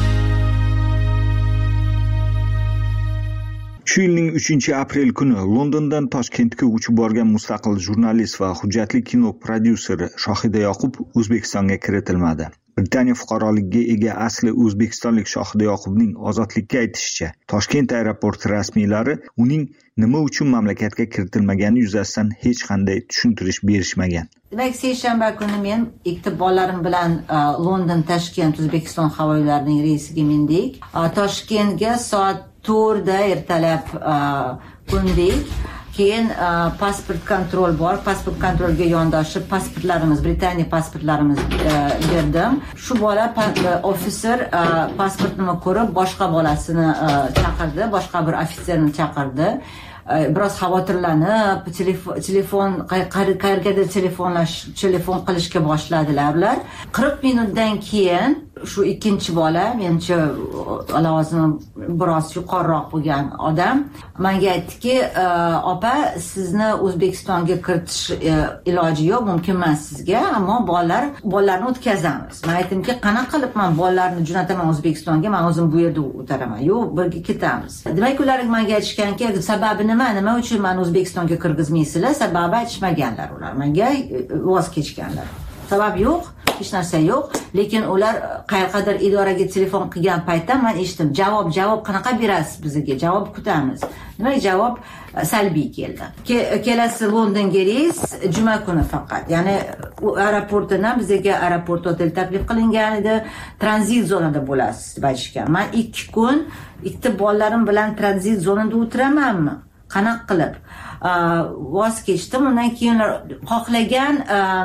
O: Shu yilning 3-aprel kuni Londondan Toshkentga uchib borgan mustaqil jurnalist va hujjatli kino prodyuseri Shohida Yoqub O'zbekistonga kiritilmadi. Britaniya fuqaroligiga ega asli o'zbekistonlik Shohida Yoqubning ozodlikka aytishicha, Toshkent aeroporti rasmiylari uning nima uchun mamlakatga kiritilmagani yuzasidan hech qanday tushuntirish berishmagan.
P: Demak, seshanba kuni men ikkita bolalarim bilan London Toshkent O'zbekiston havo yo'llarining reysiga mindik. Toshkentga soat 4 da ertalab qo'ndik. Keyin pasport kontrol bor. Pasport kontrolga yondoshib Britaniya pasportlarimizni berdim. Shu bola ofitser pasportini ko'rib boshqa bolasini chaqirdi, boshqa bir ofitserni chaqirdi. Biroz xavotirlanib, telefon qayergadir telefon qilishga boshladilar ular. 40 minutdan keyin shu ikkinchi bola, menimcha lavozimi biroz yuqoriroq bo'lgan odam menga aytdiki, opa, sizni O'zbekistonga kiritish iloji yo'q, mumkin emas sizga, ammo bolalarni o'tkazamiz. Men aytdimki, qanaqa qilib men bolalarni jo'nataman O'zbekistonga, men o'zim bu yerda o'taraman. Yo'q, birga ketamiz. Demak, ular menga aytishganki, sababi nima uchun meni O'zbekistonga kirgizmaysizlar? Sababi aytishmaganlar ular. Menga voz kechganlar. Sabab yo'q, hech narsa yo'q, lekin ular qayerqadir idoraga telefon qilgan paytda men eshitdim, javob qanaqa berasiz bizga? Javob kutamiz. Demak, javob salbiy keldi. Kelasi Londonga reys juma kuni faqat. Ya'ni aeroportdan bizga aeroport hotel taklif qilingan edi, tranzit zonada bo'lasiz deb aytishgan. Men 2 kun ikkita bolalarim bilan tranzit zonada o'tiramanmi? Qanaqa qilib? Voz kechdim. Undan keyin xohlagan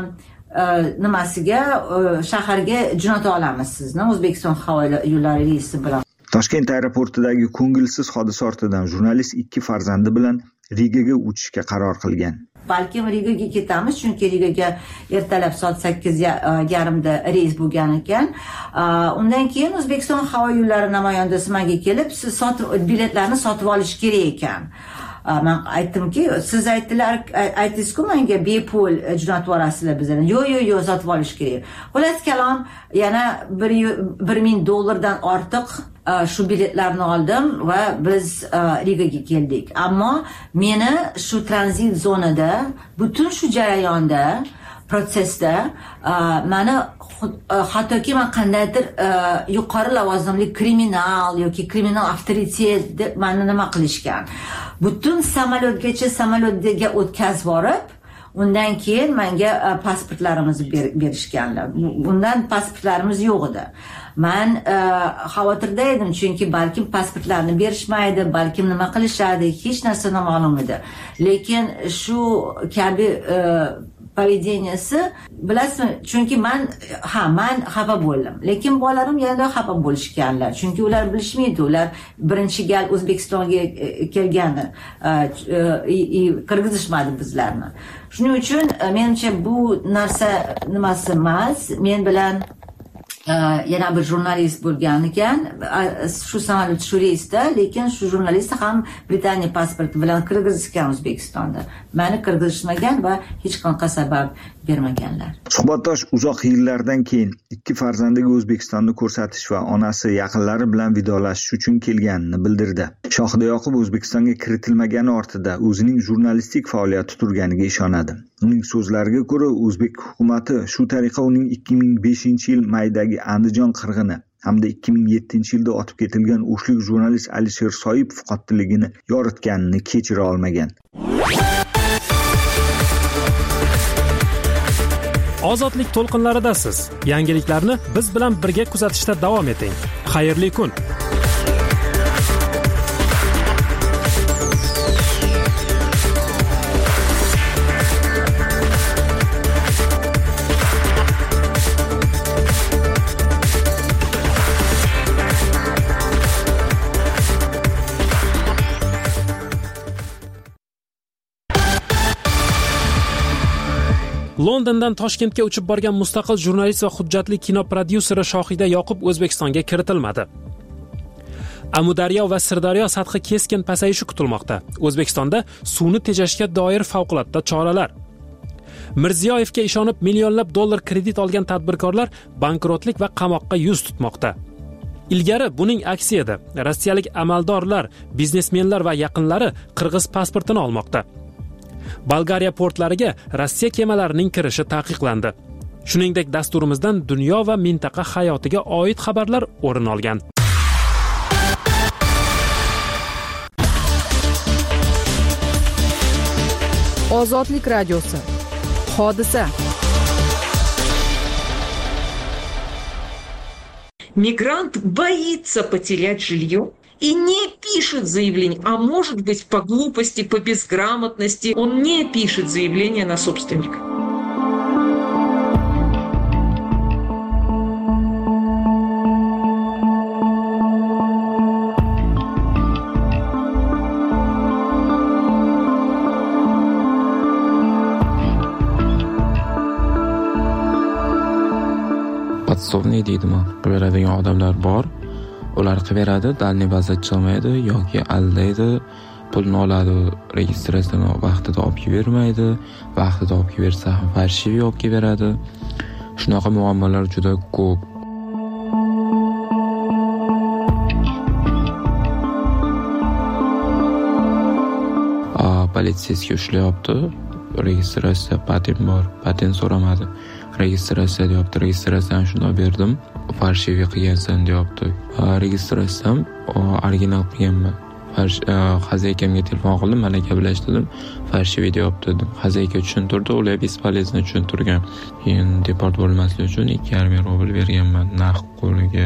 P: nimasiga shaharga jo'nata olamiz sizni O'zbekiston havo yo'llari reysi bilan.
O: Toshkent aeroportidagi ko'ngilsiz hodisa ortidan jurnalist 2 farzandi bilan Rigaga uchishga qaror qilgan.
P: Balkim Rigaga ketamiz, chunki Rigaga ertalab soat 8:30 da reys bo'lgan ekan. Undan keyin O'zbekiston havo yo'llari namoyandasi menga kelib, siz biletlarni sotib olish kerak ekan. Men aytdimki, siz aytdingiz-ku menga bepul jo'natib yuborasizlar bizlarni. Yo'q, sotib olish kerak. Xullas kalom, yana $1,000 dan ortiq shu biletlarni oldim va biz Rigaga keldik. Ammo meni shu tranzit zonada, butun shu jarayonda, protsesda meni hattoki men qandaydir yuqori lavozimli kriminal yoki kriminal avtoritet deb meni nima qilishgan. Butun samolyotga o'tkazib borib, undan keyin menga pasportlarimizni berishganlar. Bundan pasportlarimiz yo'q edi. Men xavotirda edim, chunki balkim pasportlarni berishmaydi, balkim nima qilishadi, hech narsa noma'lum edi. Lekin shu kabi поведенияsi, bilasizmi, chunki men xafa bo'ldim, lekin bolalarim yana xafa bo'lishganlar, chunki ular bilishmaydi, ular birinchi gal O'zbekistonga kelgani, kirgizishmadi bizlarni. Shuning uchun menimcha bu narsa nimasi emas, men bilan yana bir jurnalist bo'lgan ekan, shu samolyot shu reysda, lekin shu jurnalist ham Britaniya pasporti bilan kirgizishgan O'zbekistonda. Meni kirgizishmagan va hech qanaqa sabab bermaganlar.
O: Suhbatdosh uzoq yillardan keyin 2 farzandiga O'zbekistonni ko'rsatish va onasi yaqinlari bilan vidolashish uchun kelganini bildirdi. Shohida Yoqub O'zbekistonga kiritilmagani ortida o'zining jurnalistik faoliyati turganiga ishonadi. Uning so'zlariga ko'ra, o'zbek hukumatı shu tariqa uning 2005-yil maydagi Andijon qirg'ini hamda 2007-yilda otib ketilgan o'shlik jurnalist Alisher Soipov qotilligini yoritganini kechira olmagan.
A: Ozodlik to'lqinlaridasiz. Yangiliklarni biz bilan birga kuzatishda davom eting. Xayrli kun. Londondan Toshkentga uchib borgan mustaqil jurnalist va hujjatli kino prodyuseri Shohida Yoqub O'zbekistonga kiritilmadi. Amudaryo va Sirdaryo sathi keskin pasayishi kutilmoqda. O'zbekistonda suvni tejashga doir favqulodda choralar. Mirziyoyevga ishonib millionlab dollar kredit olgan tadbirkorlar bankrotlik va qamoqqa yuz tutmoqda. Ilgari buning aksi edi. Rossiyalik amaldorlar, biznesmenlar va yaqinlari qirg'iz pasportini olmoqda. Bolgariya portlariga Rossiya kemalarining kirishi taqiqlandi. Shuningdek, dasturimizdan dunyo va mintaqa hayotiga oid xabarlar o'rin olgan.
C: Ozodlik radiosi. Hodisa.
D: Мигрант боится потерять жилье и не пишет заявление, а может быть по глупости, по безграмотности, он не пишет заявление на собственника.
E: Podsovniy deydimi? Beradigan odamlar bor. Ular qilib dalniy bazat chiqmaydi yoki aldaydi, pulni oladi, registratsiyani vaqtida olib bermaydi, vaqtida olib bersa ham farshiy olib beradi. Shunaqa muammolar juda ko'p. Politsiyasiga ushlayapti. Registratsiya patent bor, patent so'ramadi. Registratsiya deyapti, registratsiyani shunday berdim. Farshiy qilgansan deyapti. Registratsiyam original qilganman. Xazaykamga telefon qildim, malaka bilan ishladim. Farshiy deyapti dedim. Xazayka tushuntirdi, ular bespolezno tushuntirgan. Keyin deport bo'lmaslik uchun 2,5 rubl berganman naqd qo'liga.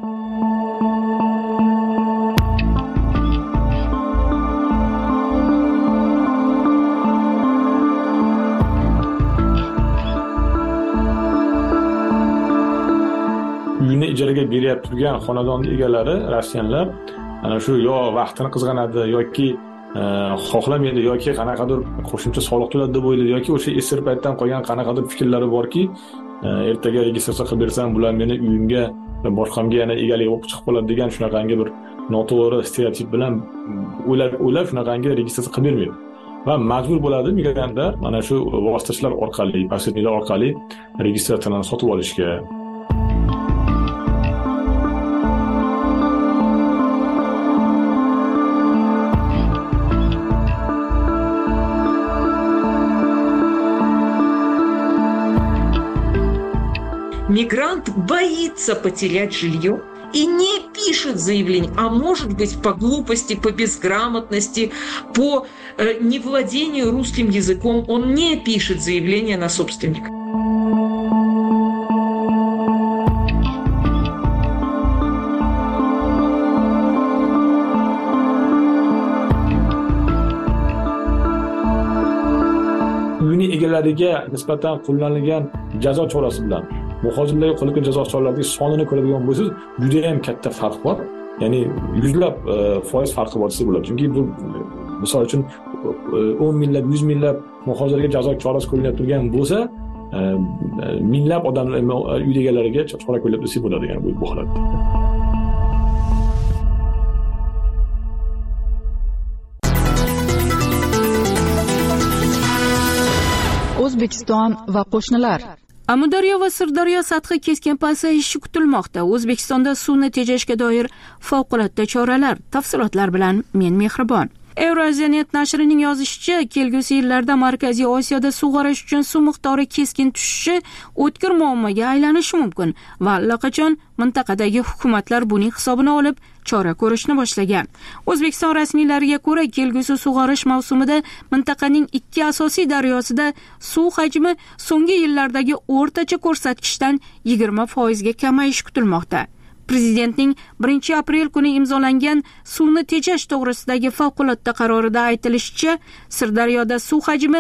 F: Uyini ijaraga beryapti turgan xonadon egalari, rossiyanlar, ana shu yo vaqtini qizg'anadi yoki xohlamaydi yoki qanaqadir qo'shimcha soliq to'ladi deb o'ylaydi yoki o'sha esir paytdan qolgan qanaqadir fikrlari borki, ertaga registratsiya qilib bersam, bular meni uyimga va boshqamga yana egalik bo'lib chiqib qoladi degan shunaqangi bir noto'g'ri stereotip bilan o'ylab shunaqangi registratsiya qilib bermaydi. Va majbur bo'ladi migrantlar mana shu vositachilar orqali, posredniklar orqali registratsiyalarni sotib olishga.
D: Мигрант боится потерять жилье и не пишет заявление, а может быть по глупости, по безграмотности, по невладению русским языком, он не пишет заявление на собственника.
F: Uyini egalariga nisbatan qo'llanilgan jazo chorasi bilan muhojirlarga qo'llangan jazo choralarining sonini ko'radigan bo'lsangiz, juda ham katta farq bor. Ya'ni yuzlab foiz farqi bor desa bo'ladi. Chunki bu misol uchun 10 minglab, 100 minglab muhojirlarga jazo chorasi qo'llanib turgan bo'lsa, minglab odamlar uy egalariga chora qo'llanib desa bo'ladi, ya'ni bu holatda.
C: O'zbekiston va qo'shnilar.
I: Amudaryo va Sirdaryo sathi keskin pasayishi kutilmoqda. O'zbekistonda suvni tejashga doir favqulodda choralar. Tafsilotlar bilan men Mehribon. Euroziyanet nashrining yozishicha, kelgusi yillarda Markaziy Osiyoda sug'orish uchun suv miqdori keskin tushishi o'tkir muammoga aylanishi mumkin va allaqachon mintaqadagi hukumatlar buning hisobini olib chora ko'rishni boshlagan. O'zbekiston rasmiylariga ko'ra, kelgusi sug'orish mavsumida mintaqaning 2 asosiy daryosida suv hajmi so'nggi yillardagi o'rtacha ko'rsatkichdan 20% ga kamayishi kutilmoqda. Prezidentning 1 aprel kuni imzolangan suvni tejash to'g'risidagi favqulodda qarorida aytilishicha, Sirdaryoda suv hajmi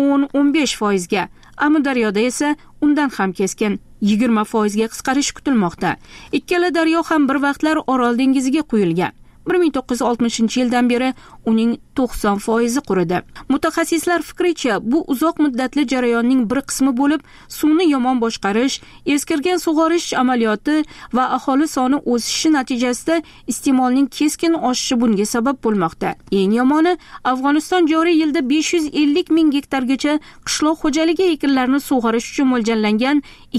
I: 10-15% ga, Amudaryoda esa undan ham keskin 20% ga qisqarishi kutilmoqda. Ikkala daryo ham bir vaqtlar Orol dengiziga quyilgan. 1960-yildan beri uning 90% quridi. Mutaxassislar fikricha, bu uzoq muddatli jarayonning bir qismi bo'lib, suvni yomon boshqarish, eskirgan sug'orish amaliyoti va aholi soni o'sishi natijasida iste'molning keskin oshishi bunga sabab bo'lmoqda. Eng yomoni, Afg'oniston joriy yilda 550 ming gektargacha qishloq xo'jaligi ekinlarini sug'orish uchun mo'ljallangan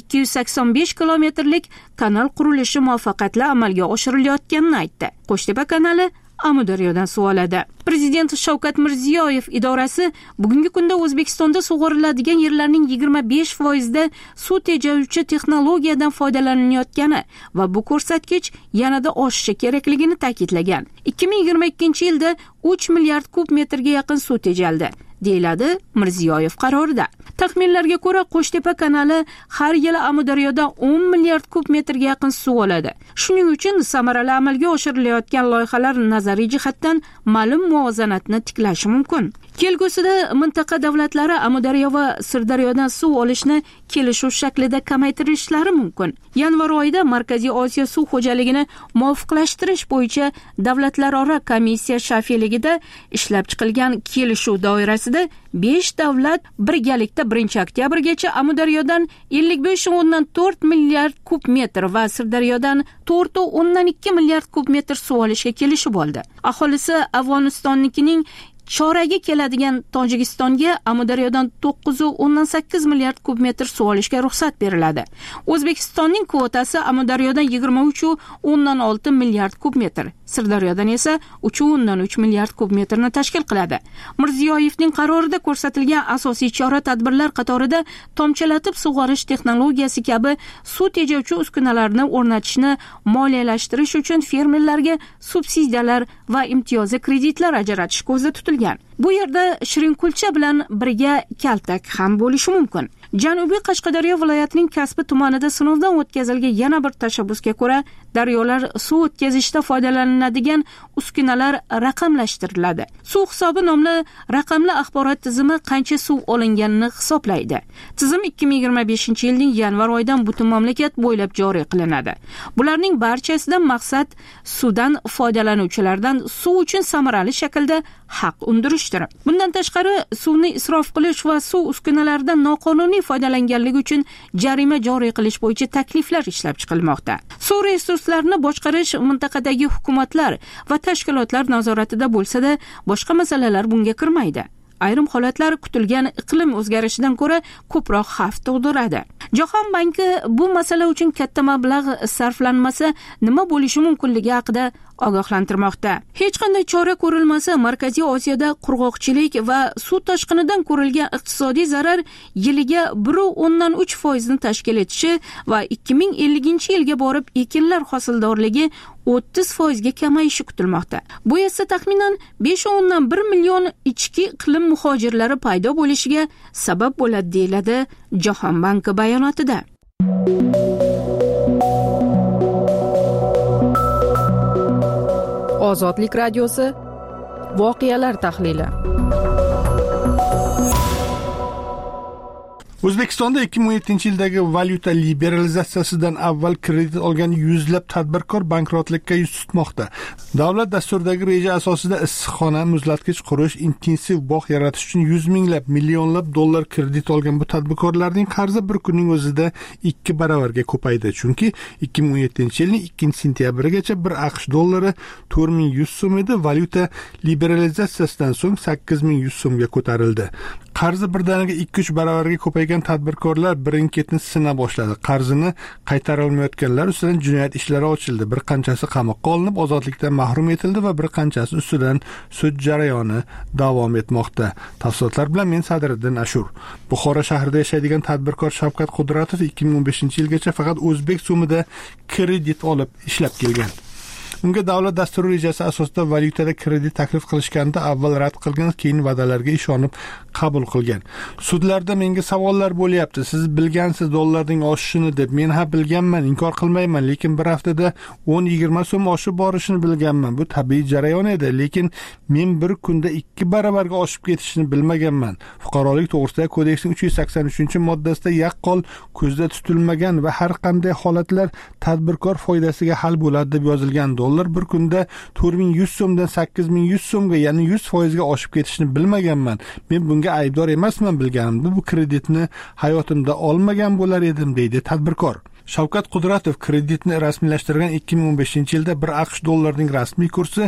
I: 285 kilometrlik kanal qurilishi muvaffaqiyatli amalga oshirilayotganini aytdi. Qo'shtepa kanali Amudaryodan suv oladi. Prezident Shavkat Mirziyoyev idorasi bugungi kunda O'zbekistonda sug'oriladigan yerlarning 25% da suv tejovchi texnologiyadan foydalanilayotgani va bu ko'rsatkich yanada oshishi kerakligini ta'kidlagan. 2022-yilda 3 milliard kub metrga yaqin suv tejaldi, deyiladi Mirziyoyev qarorida. Taxminlarga ko'ra, Qo'shtepa kanali har yili Amudaryodan 10 milliard kub metrga yaqin suv oladi. Shuning uchun samarali amalga oshirilayotgan loyihalar nazariy jihatdan ma'lum muvozanatni tiklashi mumkin. Kelgusida mintaqa davlatlari Amudaryo va Sirdaryodan suv olishni kelishuv shaklida kamaytirishlari mumkin. Yanvar oyida Markaziy Osiyo suv xo'jaligini muvofiqlashtirish bo'yicha davlatlararo komissiya shafeligida ishlab chiqilgan kelishuv doirasida 5 davlat birgalikda 1 oktyabrgacha Amudaryodan 55.4 milliard kub metr va Sirdaryodan 4.2 milliard kub metr suv olishga kelishib oldi. Aholisi Afg'onistonnikining choragi keladigan Tojikistonga Amudaryodan 9.8 milliard kub metr suv olishga ruxsat beriladi. O'zbekistonning kvotasi Amudaryodan 23.6 milliard kub metr, Sirdaryodan esa 3.3 milliard kub metrni tashkil qiladi. Mirziyoyevning qarorida ko'rsatilgan asosiy chora-tadbirlar qatorida tomchilatib sug'orish texnologiyasi kabi suv tejovchi uskunalarni o'rnatishni moliyalashtirish uchun fermerlarga subsidiyalar va imtiyozli kreditlar ajratish ko'zda tutilgan. Bu yerda Shirinkulcha bilan birga kaltak ham bo'lishi mumkin. Janubiy Qashqadaryo viloyatining Kasbi tumanida sinovdan o'tkazilgan yana bir tashabbusga ko'ra, daryolar suv o'tkazishda foydalaniladigan uskunalar raqamlashtiriladi. Suv hisobi nomli raqamli axborot tizimi qancha suv olinganini hisoblaydi. Tizim 2025-yilning yanvar oyidan butun mamlakat bo'ylab joriy qilinadi. Bularning barchasidan maqsad suvdan foydalanuvchilardan suv uchun samarali shaklda haq undirishdir. Bundan tashqari, suvni isrof qilish va suv uskunalaridan noqonuniy foydalanganligi uchun jarima joriy qilish bo'yicha takliflar ishlab chiqilmoqda. Suv resurslarini boshqarish mintaqadagi hukumatlar va tashkilotlar nazoratida bo'lsa-da, boshqa masalalar bunga kirmaydi. Ayrim holatlar kutilgan iqlim o'zgarishidan ko'ra ko'proq xavf tug'diradi. Jahon banki bu masala uchun katta mablag' sarflanmasa nima bo'lishi mumkinligi haqida ogohlantirmoqda. Hech qanday chora ko'rilmasa, Markaziy Osiyoda qurg'oqchilik va suv toshqinidan ko'rilgan iqtisodiy zarar yiliga 1.3% ni tashkil etishi va 2050-yilga borib ekinlar hosildorligi 30% ga kamayishi kutilmoqda. Bu esa taxminan 5.1 million ichki iqlim muhojirlari paydo bo'lishiga sabab bo'ladi, deyiladi Jahon banki bayonotida.
C: Ozodlik radiosi voqealar tahlili.
G: O'zbekistonda 2017-yildagi valyuta liberalizatsiyasidan avval kredit olgan yuzlab tadbirkor bankrotlikka yuz tutmoqda. Davlat dasturidagi reja asosida issiqxona, muzlatgich qurish, intensiv bog' yaratish uchun 100 minglab, millionlab dollar kredit olgan bu tadbirkorlarning qarzi bir kunning o'zida 2 baravarga ko'paydi. Chunki 2017-yilning 2-sentyabrigacha 1 AQSh dollari 4100 so'm edi, valyuta liberalizatsiyasidan so'ng 8100 so'mga ko'tarildi. Qarzi birdaniga 2-3 baravarga ko'paygan yashaydigan tadbirkorlar birin-ketin sina boshladi. Qarzini qaytara olmayotganlar ustidan jinoyat ishlari ochildi. Bir qanchasi qamoqqa olinib, ozodlikdan mahrum etildi va bir qanchasi ustidan sud jarayoni davom etmoqda. Tafsilotlar bilan men Sadriddin Ashur. Buxoro shahrida yashaydigan tadbirkor Shavkat Qudratov 2015-yilgacha faqat o'zbek so'mida kredit olib ishlab kelgan. Unga davlat dasturi rejasi asosida valyutada kredit taklif qilishganda avval rad qilgan, keyin va'dalarga ishonib qabul qilgan. Sudlarda menga savollar bo'lyapti. Siz bilgansiz dollarning oshishini deb. Men ha bilganman, inkor qilmayman, lekin bir haftada 10-20 so'm oshib borishini bilganman. Bu tabiiy jarayon edi, lekin men bir kunda 2 baravarga oshib ketishini bilmaganman. Fuqarolik to'g'risidagi kodeksning 383-moddasida yaqqol ko'zda tutilmagan va har qanday holatlar tadbirkor foydasiga hal bo'ladi deb yozilgan. Dollar bir kunda 4100 so'mdan 8100 so'mga, ya'ni 100% ga oshib ketishini bilmaganman. Men bunga aybdor emasman, bilganimda bu kreditni hayotimda olmagan bo'lar edim, deydi tadbirkor. Shavkat Qudratov kreditni rasmiylashtirgan 2015-yilda bir AQSh dollarining rasmiy kursi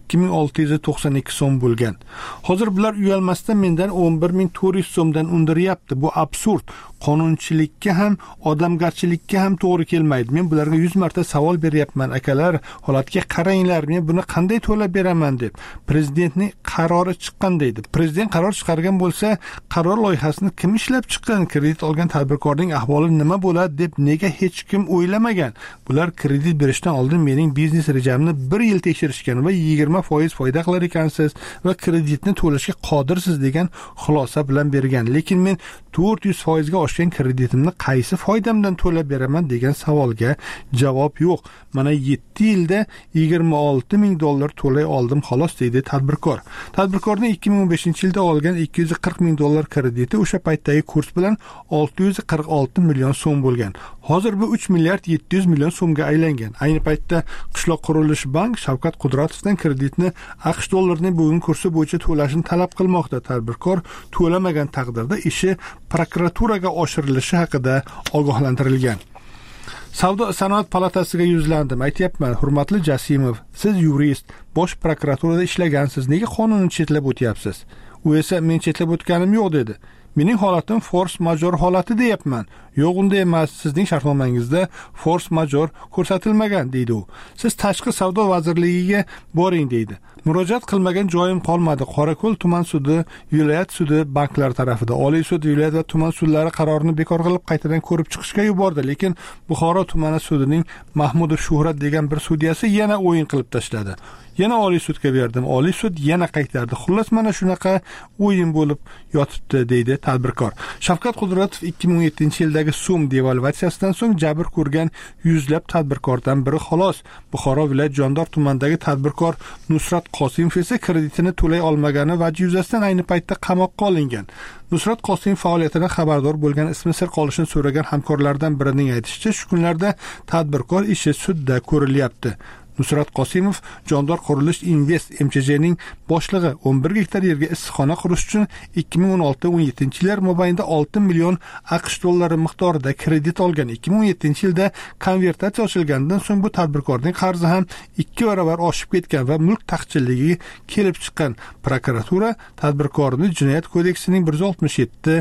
G: 2692 so'm bo'lgan. Hozir bular uyalmasdan mendan 11400 so'mdan undiryapti. Bu absurd. Qonunchilikka ham, odamgarchilikka ham to'g'ri kelmaydi. Men bularga 100 marta savol beryapman. Akalar, holatga qaranglar, men buni qanday to'lab beraman deb. Prezidentning qarori chiqqan deydi. Prezident qaror chiqargan bo'lsa, qaror loyihasini kim ishlab chiqqan? Kredit olgan tadbirkorning ahvoli nima bo'ladi deb nega hech kim o'ylamagan? Bular kredit berishdan oldin mening biznes rejamni 1 yil tekshirishgan va 20% foyda qilar ekansiz va kreditni to'lashga qodirsiz degan xulosa bilan bergan. Lekin men 400% ga oshgan kreditimni qaysi foydamdan to'lab beraman degan savolga javob yo'q. Mana 7 yilda $26,000 to'lay oldim xolos, deydi tadbirkor. Tadbirkorning 2015-yilda olgan $240,000 krediti o'sha paytdagi kurs bilan 646 million so'm bo'lgan. Hozir bu 3 milliard 700 million so'mga aylangan. Ayni paytda Qishloq qurilish bank Shavkat Qudratovdan kreditni AQSh dollarining bugungi kursi bo'yicha to'lashini talab qilmoqda. Tadbirkor to'lamagan taqdirda ishi prokuraturaga oshirilishi haqida ogohlantirilgan. Savdo sanoat palatasiga yuzlandim. Aytyapman, hurmatli Jasimov, siz yurist, bosh prokuraturada ishlagansiz. Nega qonunni chetlab o'tyapsiz? U esa men chetlab o'tganim yo'q dedi. Mening holatim force majeure holati deyapman. Yo'q, unday emas. Sizning shartnomangizda force majeure ko'rsatilmagan, deydi u. Siz tashqi savdo vazirligiga boring, deydi. Murojaat qilmagan joyim qolmadi. Qorako'l tuman sudi, viloyat sudi banklar tarafida, Oliy sud, viloyat va tuman sudlari qarorini bekor qilib qaytadan ko'rib chiqishga yubordi, lekin Buxoro tumani sudining Mahmudov Shuhrat degan bir sudyasi yana o'yin qilib tashladi. Yana Oliy sudga berdim. Oliy sud yana qaytardi. Xullas mana shunaqa o'yin bo'lib yotibdi, deydi tadbirkor. Shavkat Qudratov 2017-yildagi so'm devalvatsiyasidan so'ng jabr ko'rgan yuzlab tadbirkordan biri xolos. Buxoro viloyat Jondor tumanidagi tadbirkor Nusrat Qosimov esa kreditini to'lay olmagani vajhi yuzasidan ayni paytda qamoqqa olingan. Nusrat Qosimov faoliyatidan xabardor bo'lgan, ismi sir qolishini so'ragan hamkorlardan birining aytishicha, shu kunlarda tadbirkor ishi sudda ko'rilyapti. Nusrat Qosimov Jondor qurilish Invest MCJning boshlig'i 11 gektar yerga issiqxona qurish uchun 2016-17-yillar mobaynida 6 million AQSh dollari miqdorida kredit olgan. 2017-yilda konvertatsiya ochilgandan so'ng bu tadbirkorning qarzi ham 2 baravar oshib ketgan va mulk taqchilligi kelib chiqqan. Prokuratura tadbirkorni Jinoyat kodeksining 167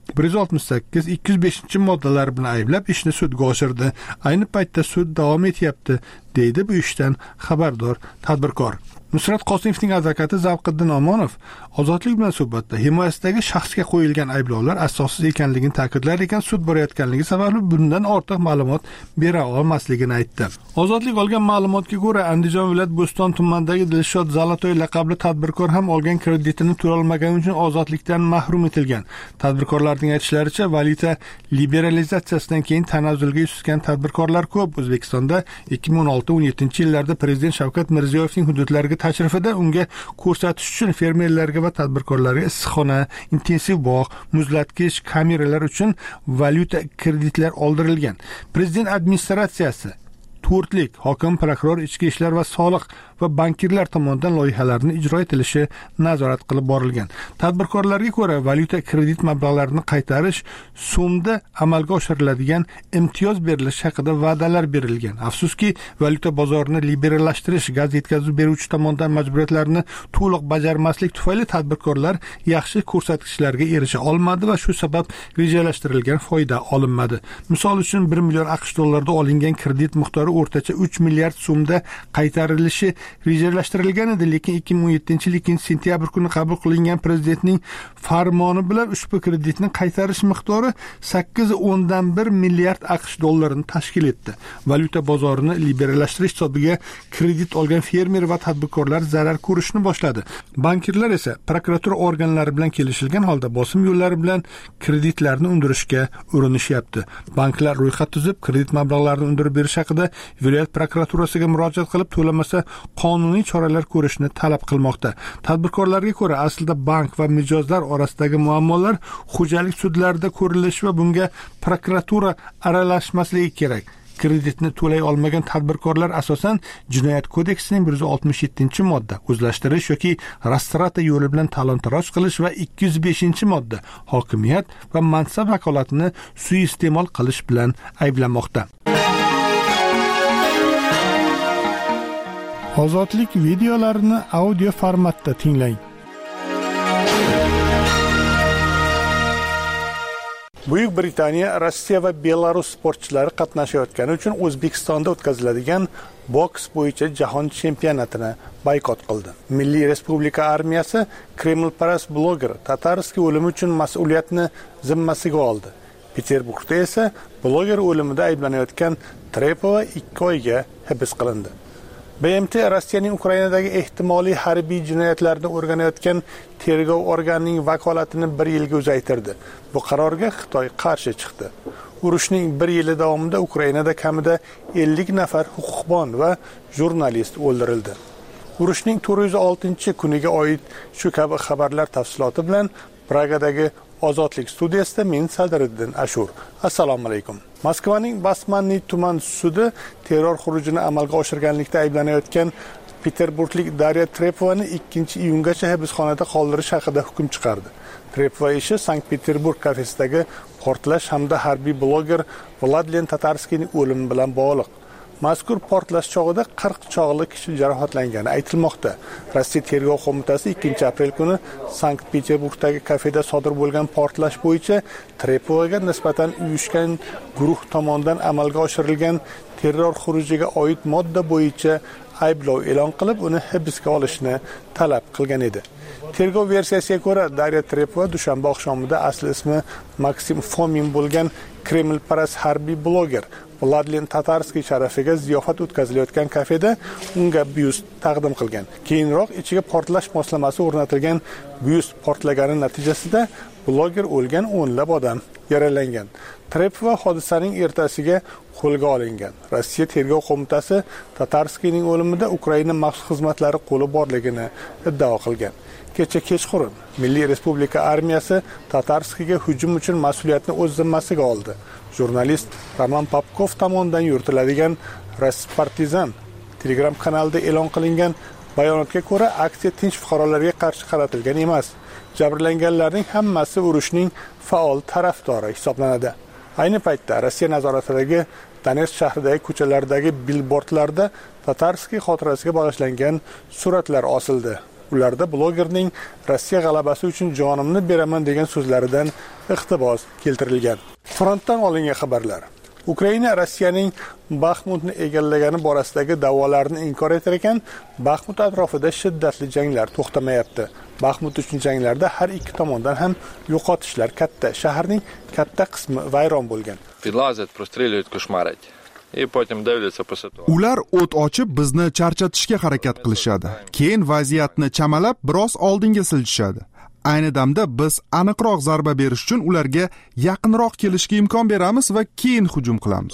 G: 168, 205 moddalari bilan ayblab ishni sudga oshirdi. Ayni paytda sud davom etyapti, deydi bu ishdan xabardor tadbirkor. Nusrat Qosimovning advokati Zavqiddin Omonov Ozodlik bilan suhbatda himoyasidagi shaxsga qo'yilgan ayblovlar asossiz ekanligini ta'kidlar ekan, sud borayotganligi sababli bundan ortiq ma'lumot bera olmasligini aytdi. Ozodlik olgan ma'lumotga ko'ra, Andijon viloyat Bo'ston tumanidagi Dilshod Zalatoy laqabli tadbirkor ham olgan kreditini to'lay olmagani uchun ozodlikdan mahrum etilgan. Tadbirkorlarning aytishlaricha, valyuta liberalizatsiyasidan keyin tanazzulga yuz tutgan tadbirkorlar ko'p. O'zbekistonda 2016-17-yillarda Prezident Shavkat Mirziyoyevning hududlariga tashrifida unga ko'rsatish uchun fermerlarga va tadbirkorlarga issiqxona, intensiv bog', muzlatgich, kameralar uchun valyuta kreditlar oldirilgan. Prezident administratsiyasi, to'rtlik, hokim, prokuror, ichki ishlar va soliq va bankirlar tomonidan loyihalarning ijro etilishi nazorat qilib borilgan. Tadbirkorlarga ko'ra, valyuta kredit mablag'larini qaytarish so'mda amalga oshiriladigan imtiyoz berilishi haqida va'dalar berilgan. Afsuski, valyuta bozorini liberallashtirish gaz yetkazib beruvchi tomonidan majburiyatlarni to'liq bajarmaslik tufayli tadbirkorlar yaxshi ko'rsatkichlarga erisha olmadi va shu sabab rejalashtirilgan foyda olinmadi. Misol uchun 1 million AQSh dollarida olingan kredit miqdori o'rtacha 3 milliard so'mda qaytarilishi rejalashtirilgan edi, lekin 2017-yil 2-sentyabr kuni qabul qilingan prezidentning farmoni bilan ushbu kreditni qaytarish miqdori 8.1 milliard AQSh dollarini tashkil etdi. Valyuta bozorini liberallashtirish hisobiga kredit olgan fermer va tadbirkorlar zarar ko'rishni boshladi. Bankirlar esa prokuratura organlari bilan kelishilgan holda bosim yo'llari bilan kreditlarni undirishga urinishyapti. Banklar ro'yxat tuzib, kredit mablag'larini undirib berish haqida viloyat prokuraturasiga murojaat qilib, to'lamasa qonuniy choralar ko'rishni talab qilmoqda. Tadbirkorlarga ko'ra, aslida bank va mijozlar orasidagi muammolar xo'jalik sudlarida ko'rilishi va bunga prokuratura aralashmasligi kerak. Kreditni to'lay olmagan tadbirkorlar asosan Jinoyat kodeksining 167-modda o'zlashtirish yoki rastrata yo'li bilan talon-taroj qilish va 205-modda hokimiyat va mansab vakolatini suiiste'mol qilish bilan ayblanmoqda. Ozodlik videolarini audio formatda tinglang. Buyuk Britaniya Rossiya va Belarus sportchilari qatnashayotgani uchun O'zbekistonda o'tkaziladigan boks bo'yicha jahon chempionatini boykot qildi. Milliy Respublika armiyasi Kremlparast bloger Tatarskiy o'limi uchun mas'uliyatni zimmasiga oldi. Peterburgda esa bloger o'limida ayblanayotgan Trepova 2 oyga hibs qilindi. BMT Rossiyaning Ukrainadagi ehtimoliy harbiy jinoyatlarni o'rganayotgan tergov organining vakolatini 1 yilga uzaytirdi. Bu qarorga Xitoy qarshi chiqdi. Urushning 1 yili davomida Ukrainada kamida 50 nafar huquqbon va jurnalist o'ldirildi. Urushning 406-kuniga oid shu kabi xabarlar tafsiloti bilan Pragadagi Ozodlik studiyasida men Sadriddin Ashur. Assalomu alaykum. Moskvaning Basmanniy tuman sudi terror xurujini amalga oshirganlikda ayblanayotgan Peterburglik Darya Trepovani 2-iyungacha hibsxonada qoldirish haqida hukm chiqardi. Trepova ishi Sankt-Peterburg kafesidagi portlash hamda harbiy bloger Vladlen Tatarskiyning o'limi bilan bog'liq. Mazkur portlash chog'ida 40 chog'li kishi jarohatlangani aytilmoqda. Rossiya tergov qo'mitasi 2-aprel kuni Sankt-Peterburgdagi kafeda sodir bo'lgan portlash bo'yicha Trepovaga nisbatan uyushgan guruh tomonidan amalga oshirilgan terror xurujiga oid modda bo'yicha ayblov e'lon qilib, uni hibsga olishni talab qilgan edi. Tergov versiyasiga ko'ra, Darya Trepova dushanba oqshomida asli ismi Maksim Fomin bo'lgan Kremlparast harbiy bloger Vladlen Tatarskiy sharafiga ziyofat o'tkazilayotgan kafeda unga byust taqdim qilgan. Keyinroq ichiga portlash moslamasi o'rnatilgan byust portlagani natijasida bloger o'lgan, o'nlab odam yaralangan. Trepova hodisaning ertasiga qo'lga olingan. Rossiya tergov qo'mitasi Tatarskiyning o'limida Ukraina maxsus xizmatlari qo'li borligini iddao qilgan. Kecha kechqurun Milliy Respublika armiyasi Tatarskiyga hujum uchun mas'uliyatni o'z zimmasiga oldi. Jurnalist Roman Popkov tomonidan yuritiladigan Raspartizan Telegram kanalida e'lon qilingan bayonotga ko'ra, aksiya tinch fuqarolarga qarshi qaratilgan emas. Jabrlanganlarning hammasi urushning faol tarafdori hisoblanadi. Ayni paytda Rossiya nazoratidagi Donetsk shahridagi ko'chalardagi billbordlarda Tatarskiy xotirasiga bag'ishlangan suratlar osildi. Ularda blogerning Rossiya g'alabasi uchun jonimni beraman degan so'zlaridan iqtibos keltirilgan. Frontdan olingan xabarlar. Ukraina Rossiyaning Baxmutni egallagani borasidagi da'volarni inkor etar ekan, Baxmut atrofida shiddatli janglar to'xtamayapti. Baxmut uchun janglarda har ikki tomondan ham yo'qotishlar katta. Shaharning katta qismi vayron bo'lgan.
H: Ular o't ochib bizni charchatishga harakat qilishadi. Keyin vaziyatni chamalab biroz oldinga siljishadi. Ayni damda biz aniqroq zarba berish uchun ularga yaqinroq kelishga imkon beramiz va keyin hujum qilamiz.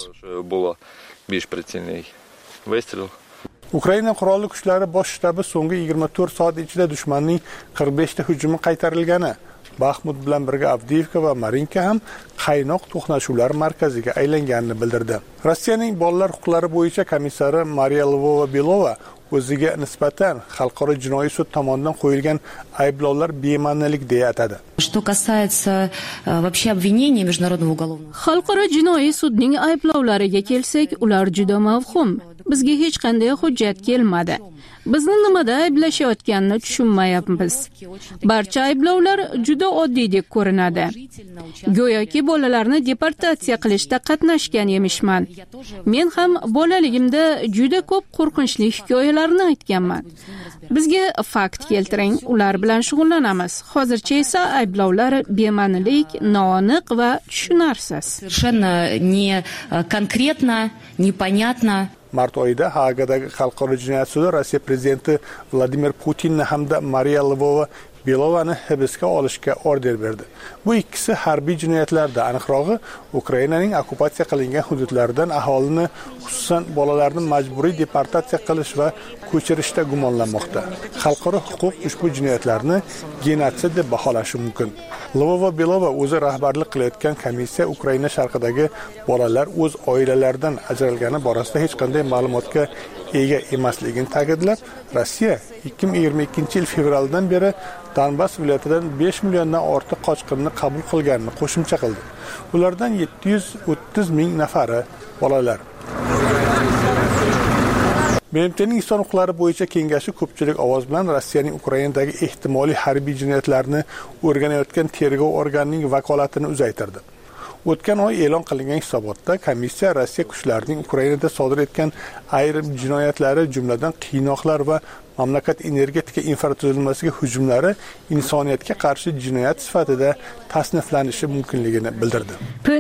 G: Ukraina qurolli kuchlari bosh shtabi so'nggi 24 soat ichida dushmanning 45 ta hujumi qaytarilgani, Baxmut bilan birga Avdiivka va Marinka ham qaynoq to'qnashuvlar markaziga aylanganini bildirdi. Rossiyaning bolalar huquqlari bo'yicha komissari Mariya Lvova-Belova o'ziga nisbatan xalqaro jinoiy sud tomonidan qo'yilgan ayblovlar bema'nilik deya atadi.
J: Что касается вообще обвинений международного уголовного
I: xalqaro jinoiy sudning ayblovlariga kelsak, ular juda mavhum. Bizga hech qanday hujjat kelmadi. Bizni nimada ayblashayotganini tushunmayapmiz. Barcha ayblovlar juda oddiydek ko'rinadi. Go'yoki bolalarni deportatsiya qilishda qatnashgan emishman. Men ham bolaligimda juda ko'p qo'rqinchli hikoyalarni aytganman. Bizga fakt keltiring, ular bilan shug'ullanamiz. Hozircha esa ayblovlar bema'nilik, noaniq va tushunarsiz.
J: Совершенно не конкретно, непонятно.
G: Mart oyida Hagadagi xalqaro jinoyat sudi Rossiya prezidenti Vladimir Putinni hamda Mariya Lvova-Belovani hibsga olishga order berdi. Bu ikkisi harbiy jinoyatlarda, aniqrog'i Ukrainaning okupatsiya qilingan hududlaridan aholini, xususan bolalarni majburiy deportatsiya qilish va ko'chirishda gumonlanmoqda. Xalqaro huquq ushbu jinoyatlarni genotsid deb baholashi mumkin. Lvova-Belova o'zi rahbarlik qilayotgan komissiya Ukraina sharqidagi bolalar o'z oilalaridan ajralgani borasida hech qanday ma'lumotga ega emasligini ta'kidlab, Rossiya 2022-yil fevraldan beri Donbass viloyatidan 5 milliondan ortiq qochqinni qabul qilganini qo'shimcha qildi. Ulardan 730 ming nafari bolalar. BMTning inson huquqlari bo'yicha kengashi ko'pchilik ovoz bilan Rossiyaning Ukrainadagi ehtimoliy harbiy jinoyatlarni o'rganayotgan tergov organining vakolatini uzaytirdi. O'tgan oy e'lon qilingan hisobotda komissiya Rossiya kuchlarining Ukrainada sodir etgan ayrim jinoyatlari, jumladan qiynoqlar va mamlakat energetika infratuzilmasiga hujumlari insoniyatga qarshi jinoyat sifatida tasniflanishi mumkinligini bildirdi.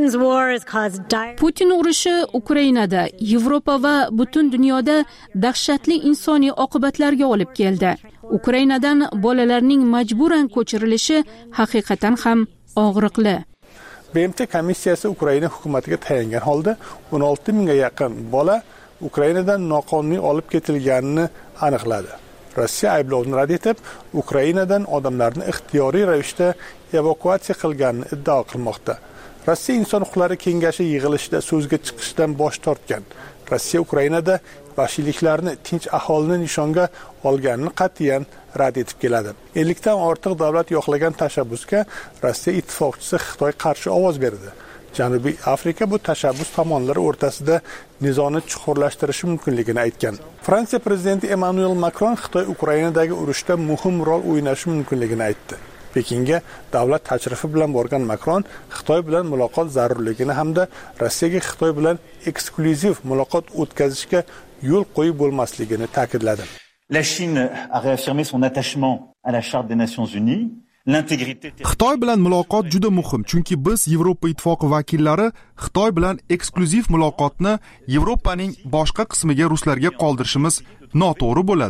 I: Putin urushi Ukrainada, Yevropa va butun dunyoda dahshatli insoniy oqibatlarga olib keldi. Ukrainadan bolalarning majburan ko'chirilishi haqiqatan ham og'riqli.
G: BMT komissiyasi Ukraina hukumatiga tayangan holda 16 mingga yaqin bola Ukrainadan noqonuniy olib ketilganini aniqladi. Rossiya ayblovni rad etib, Ukrainadan odamlarni ixtiyoriy ravishda evakuatsiya qilganini iddao qilmoqda. Rossiya inson huquqlari kengashi yig'ilishida so'zga chiqishdan bosh tortgan. Rossiya Ukrainada vahshiyliklarni tinch aholini nishonga olganini qat'iyan rad etib keladi. 50 dan ortiq davlat yo'qlagan tashabbusga Rossiya ittifoqchisi Xitoy qarshi ovoz berdi. Janubiy Afrika bu tashabbus tomonlari o'rtasida nizoni chuqurlashtirishi mumkinligini aytgan. Fransiya prezidenti Emmanuel Macron Xitoy Ukrainadagi urushda muhim rol o'ynashi mumkinligini aytdi. Pekinga davlat tashrifi bilan borgan Macron Xitoy bilan muloqot zarurligini hamda Rossiyaga Xitoy bilan eksklyuziv muloqot o'tkazishga yo'l qo'yib bo'lmasligini ta'kidladi.
K: La Chine a réaffirmé son attachement à la Charte des Nations Unies.
H: Xitoy bilan muloqot juda muhim, chunki biz Yevropa ittifoqi vakillari Xitoy bilan eksklyuziv muloqotni Yevropaning boshqa qismiga ruslarga qoldirishimiz noto'g'ri bo'ladi.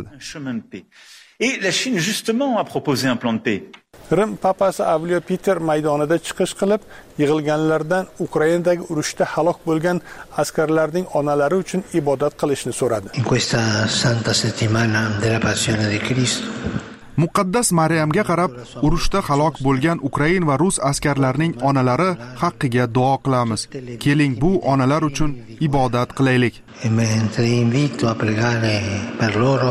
K: Et la Chine justement a proposé un plan de paix.
G: Rim papasi Avliyo Peter maydonida chiqish qilib, yig'ilganlardan Ukrainadagi urushda halok bo'lgan askarlarning onalari uchun ibodat qilishni so'radi.
L: In questa santa settimana della passione di Cristo.
H: Muqaddas Maryamga qarab, urushda halok bo'lgan Ukrain va rus askarlarining onalari haqqiga duo qilamiz. Keling, bu onalar uchun ibodat qilaylik.
L: E mentre invito a pregare per loro.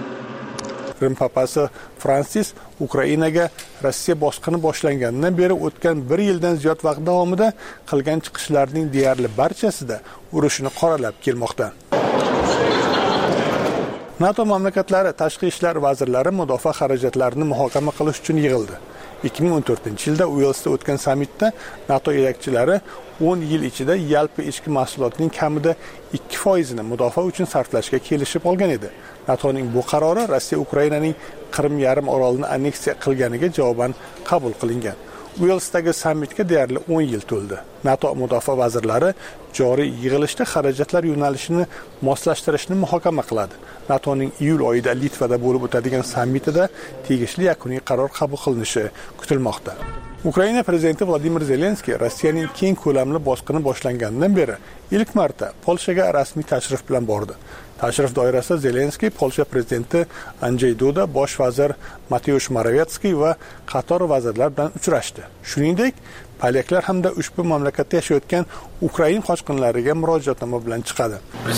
G: Rim papasi Fransis Ukrainaga Rossiya bosqini boshlangandan beri o'tgan 1 yildan ziyod vaqt davomida qilgan chiqishlarining deyarli barchasida urushni qoralab kelmoqda. NATO mamlakatlari tashqi ishlar vazirlari mudofaa xarajatlarini muhokama qilish uchun yig'ildi. 2014-yilda Uelsda o'tgan sammitda NATO yetakchilari 10 yil ichida yalpi ichki mahsulotning kamida 2% ni mudofaa uchun sarflashga kelishib olgan edi. NATOning bu qarori Rossiya Ukrainaning Qrim yarim orolini anneksiya qilganiga javoban qabul qilingan. Uelsdagi sammitga deyarli 10 yil to'ldi. NATO mudofaa vazirlari joriy yig'ilishda xarajatlar yo'nalishini moslashtirishni muhokama qiladi. NATOning iyul oyida Litvada bo'lib o'tadigan sammitida tegishli yakuniy qaror qabul qilinishi kutilmoqda. Ukraina prezidenti Vladimir Zelenskiy Rossiyaning keng ko'lamli bosqini boshlanganidan beri ilk marta Polshaga rasmiy tashrif bilan bordi. Tashrif doirasida Zelenskiy Polsha prezidenti Andrzej Duda, bosh vazir Mateusz Morawiecki va qator vazirlar bilan uchrashdi. Shuningdek, polyaklar hamda ushbu mamlakatda yashayotgan ukrain qochqinlariga murojaatnoma bilan chiqadi.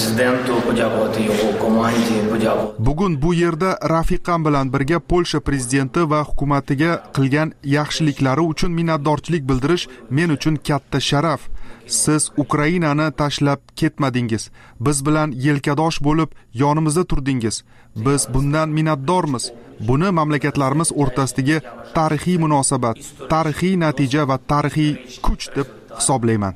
H: Bugun bu yerda rafiqam bilan birga Polsha prezidenti va hukumatiga qilgan yaxshiliklari uchun minnatdorchilik bildirish men uchun katta sharaf. Siz Ukrainani tashlab ketmadingiz. Biz bilan yelkadosh bo'lib yonimizda turdingiz. Biz bundan minnatdormiz. Buni mamlakatlarimiz o'rtasidagi tarixiy munosabat, tarixiy natija va tarixiy kuch deb hisoblayman.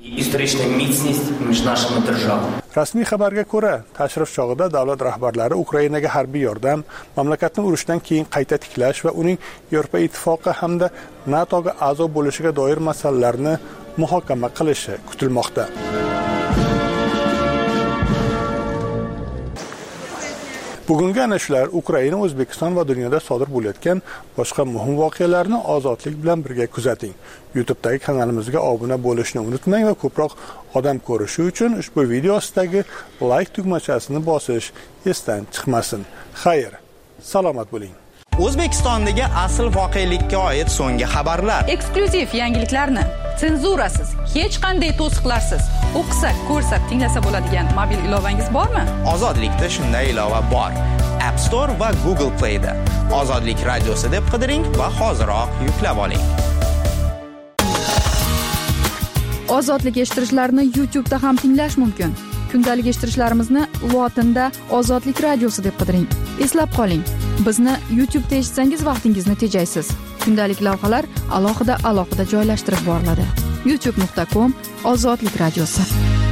G: Rasmiy xabarga ko'ra, tashrif chog'ida davlat rahbarlari Ukrainaga harbiy yordam, mamlakatni urushdan keyin qayta tiklash va uning Yevropa ittifoqi hamda NATOga a'zo bo'lishiga doir masalalarni muhokama qilishi kutilmoqda. Bugungi ana shular Ukraina, O'zbekiston va dunyoda sodir bo'layotgan boshqa muhim voqealarni ozodlik bilan birga kuzating. YouTube'dagi kanalimizga obuna bo'lishni unutmang va ko'proq odam ko'rishi uchun ushbu video ostidagi like tugmachasini bosish esdan chiqmasin. Xayr, salomat bo'ling.
M: O'zbekistondagi asl voqelikka oid so'nggi xabarlar.
N: Eksklyuziv yangiliklarni senzurasiz, hech qanday to'siqlarsiz o'qisa, ko'rsa, tinglasa bo'ladigan mobil ilovangiz bormi?
M: Ozodlikda shunday ilova bor. App Store va Google Play da. Ozodlik radiosi deb qidiring va hoziroq yuklab oling.
C: Ozodlik eshittirishlarni YouTube'da ham tinglash mumkin. Kundalik eshittirishlarimizni lotinda Ozodlik radiosi deb qidiring. Eslab qoling, bizni YouTube'da eshitsangiz vaqtingizni tejaysiz. Kundalik lavhalar alohida joylashtirib boriladi. youtube.com/ozodlik radiosi.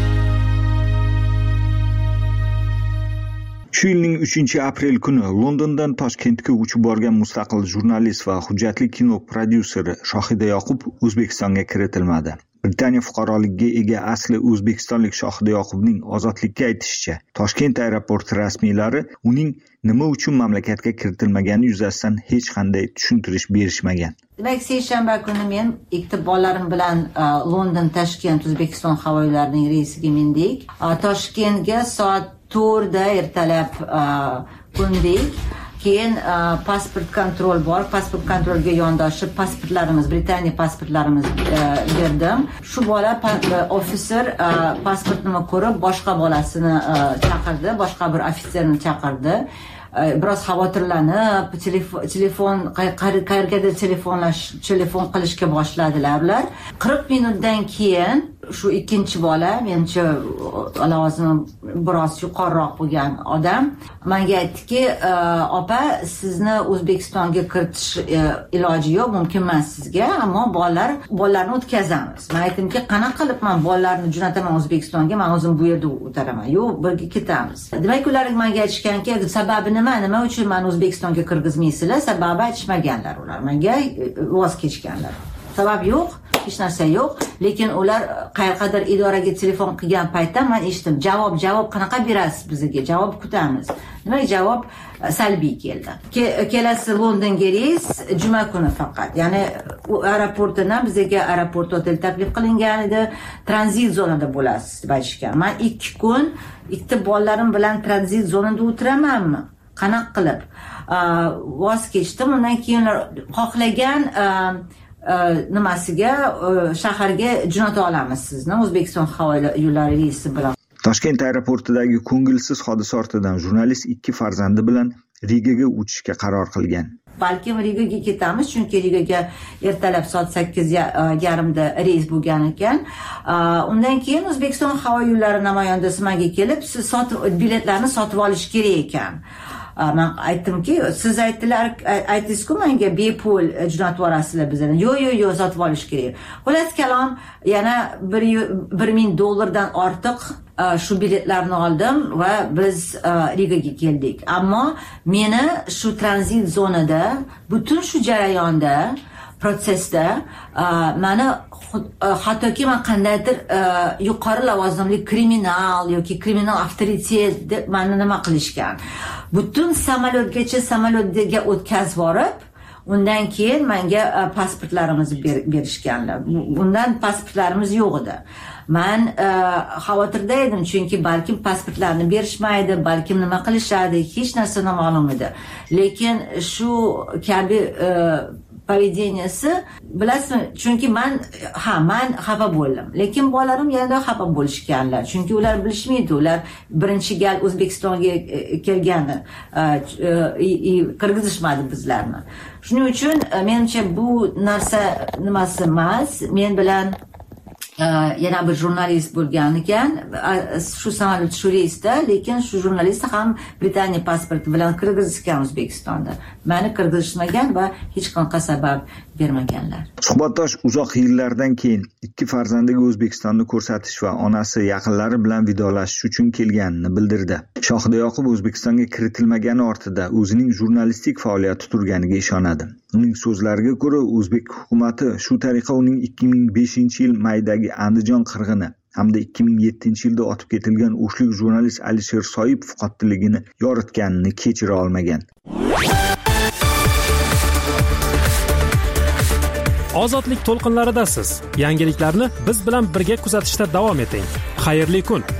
O: Shu yilning 3-aprel kuni Londondan Toshkentga uchib borgan mustaqil jurnalist va hujjatli kino prodyuseri Shohida Yoqub O'zbekistonga kiritilmadi. Britaniya fuqaroligiga ega asli o'zbekistonlik Shohida Yoqubning ozodlikka aytishicha, Toshkent aeroporti rasmiylari uning nima uchun mamlakatga kiritilmagani yuzasidan hech qanday tushuntirish berishmagan.
P: Demak, seshanba kuni men ikkita bolalarim bilan London Toshkent O'zbekiston havo yo'llarining reysiga mindik. Toshkentga soat 4 da ertalab qo'ndik. Keyin pasport kontrol bor. Pasport kontrolga yondoshib Britaniya pasportlarimizni berdim. Shu bola ofitser pasportni ko'rib boshqa bolasini chaqirdi, boshqa bir ofitserni chaqirdi. Biroz xavotirlanib, telefon qayergadir telefon qilishga boshladilar ular. 40 minutdan keyin shu ikkinchi bola, menimcha lavozimi biroz yuqoriroq bo'lgan odam menga aytdiki, opa, sizni O'zbekistonga kiritish iloji yo'q, mumkin emas sizga, ammo bolalarni o'tkazamiz. Men aytdimki, qanaqa qilib men bolalarni jo'nataman O'zbekistonga, men o'zim bu yerda o'taraman. Yo'q, birga ketamiz. Demak, ular menga aytishganki, sababi nima uchun meni O'zbekistonga kirgizmaysizlar? Sababi aytishmaganlar ular. Menga voz kechganlar. Sabab yo'q, hech narsa yo'q, lekin ular qayerqadir idoraga telefon qilgan paytda men eshitdim, javob qanaqa berasiz bizga? Javob kutamiz. Demak, javob salbiy keldi. Kelasi Londonga reys juma kuni faqat. Ya'ni u aeroportdan bizga aeroport hotel taklif qilingan edi, tranzit zonada bo'lasiz deb aytishgan. Men 2 kun ikkita bolalarim bilan tranzit zonada o'tiramanmi? Qanaqa qilib? Voz kechdim. Undan keyin xohlagan nimasiga shaharga jo'nata olamiz sizni O'zbekiston havo yo'llari reysi bilan.
O: Toshkent aeroportidagi ko'ngilsiz hodisa ortidan jurnalist 2 farzandi bilan Rigaga uchishga qaror qilgan.
P: Balkim Rigaga ketamiz, chunki Rigaga ertalab soat 8:30 da reys bo'lgan ekan. Undan keyin O'zbekiston havo yo'llari namoyandasi menga kelib, siz biletlarni sotib olish kerak ekan. Men aytdimki, siz aytdingiz-ku menga bepul jo'natib yuborasizlar bizni. Yo'q, sotib olish kerak. Xullas kalom, yana $1,000 ortiq shu biletlarni oldim va biz Rigaga keldik. Ammo meni shu tranzit zonada, butun shu jarayonda, protsesda meni hattoki men qandaydir yuqori lavozimli kriminal yoki kriminal avtoritet deb meni nima qilishgan. Butun samolyotga o'tkazib borib, undan keyin menga pasportlarimizni berishganlar. Bundan pasportlarimiz yo'q edi. Men xavotirda edim, chunki balkim pasportlarni berishmaydi, balkim nima qilishadi, hech narsa noma'lum edi. Lekin shu kabi поведенияsi, bilasizmi, chunki man xafa bo'ldim, lekin bolalarim yanada xafa bo'lishganlar, chunki ular bilishmaydi, ular birinchi gal O'zbekistonga kelgani, kirgizishmadi bizlarni. Shuning uchun menimcha bu narsa nimasi emas, men bilan yana bir jurnalist bo'lgan ekan, shu samolyot shu reysda, lekin shu jurnalist ham Britaniya pasporti bilan kirgizishgan O'zbekistonda. Meni kirgizishmagan va hech qanaqa sabab bermaganlar.
O: Suhbatdosh uzoq yillardan keyin ikki farzandiga O'zbekistonni ko'rsatish va onasi yaqinlari bilan vidolashish uchun kelganini bildirdi. Shohida Yoqub O'zbekistonga kiritilmagani ortida o'zining jurnalistik faoliyati turganiga ishonadi. Uning so'zlariga ko'ra, o'zbek hukumatı shu tariqa uning 2005-yil maydagi Andijon qirg'ini hamda 2007-yilda otib ketilgan o'shlik jurnalist Alisher Soipov qotilligini yoritganini kechira olmagan.
A: Ozodlik to'lqinlaridasiz. Yangiliklarni biz bilan birga kuzatishda davom eting. Xayrli kun.